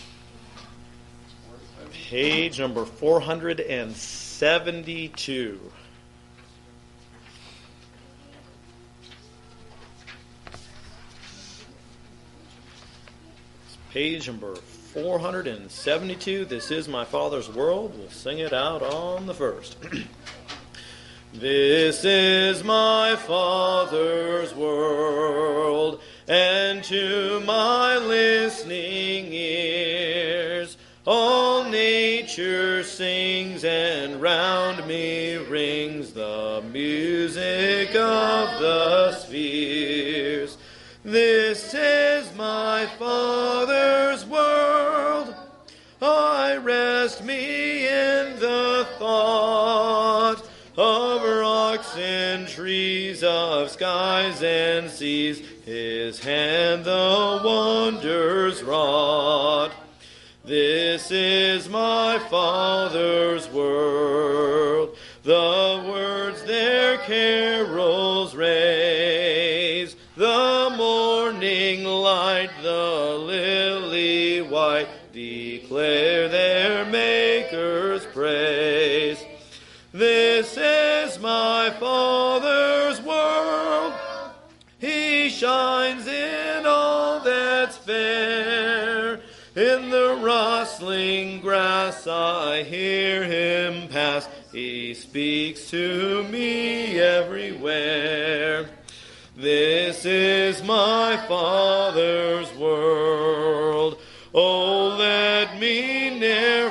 Page number four hundred seventy-two. Page number four hundred seventy-two. This is My Father's World. We'll sing it out on the first. This is my Father's world, and to my listening ears all nature sings, and round me rings the music of the spheres. This is my Father's world. I rest me in the thought of rocks and trees, of skies and seas. His hand the wonders wrought. This is my Father's world. The words their carols raise. The morning light, the lily white, declare their Maker's praise. This is my Father's world. He shines in all that's fair. In the rustling grass I hear him pass. He speaks to me everywhere. This is my Father's world. Oh, let me ne'er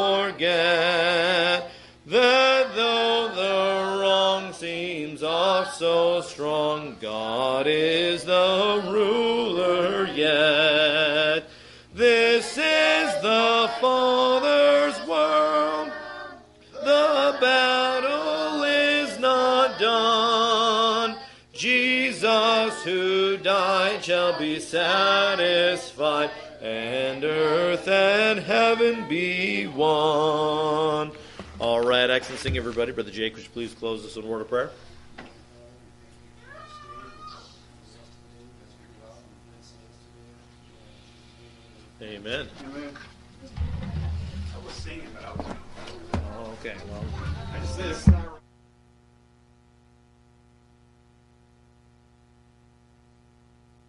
forget that though the wrong seems oft so strong, God is the ruler yet. This is the Father's world. The battle is not done. Jesus who died shall be satisfied, and earth and heaven be one. All right, excellent singing, everybody. Brother Jake, would you please close us in a word of prayer? Amen. Amen. I was singing, but I was. Oh, okay, well. I just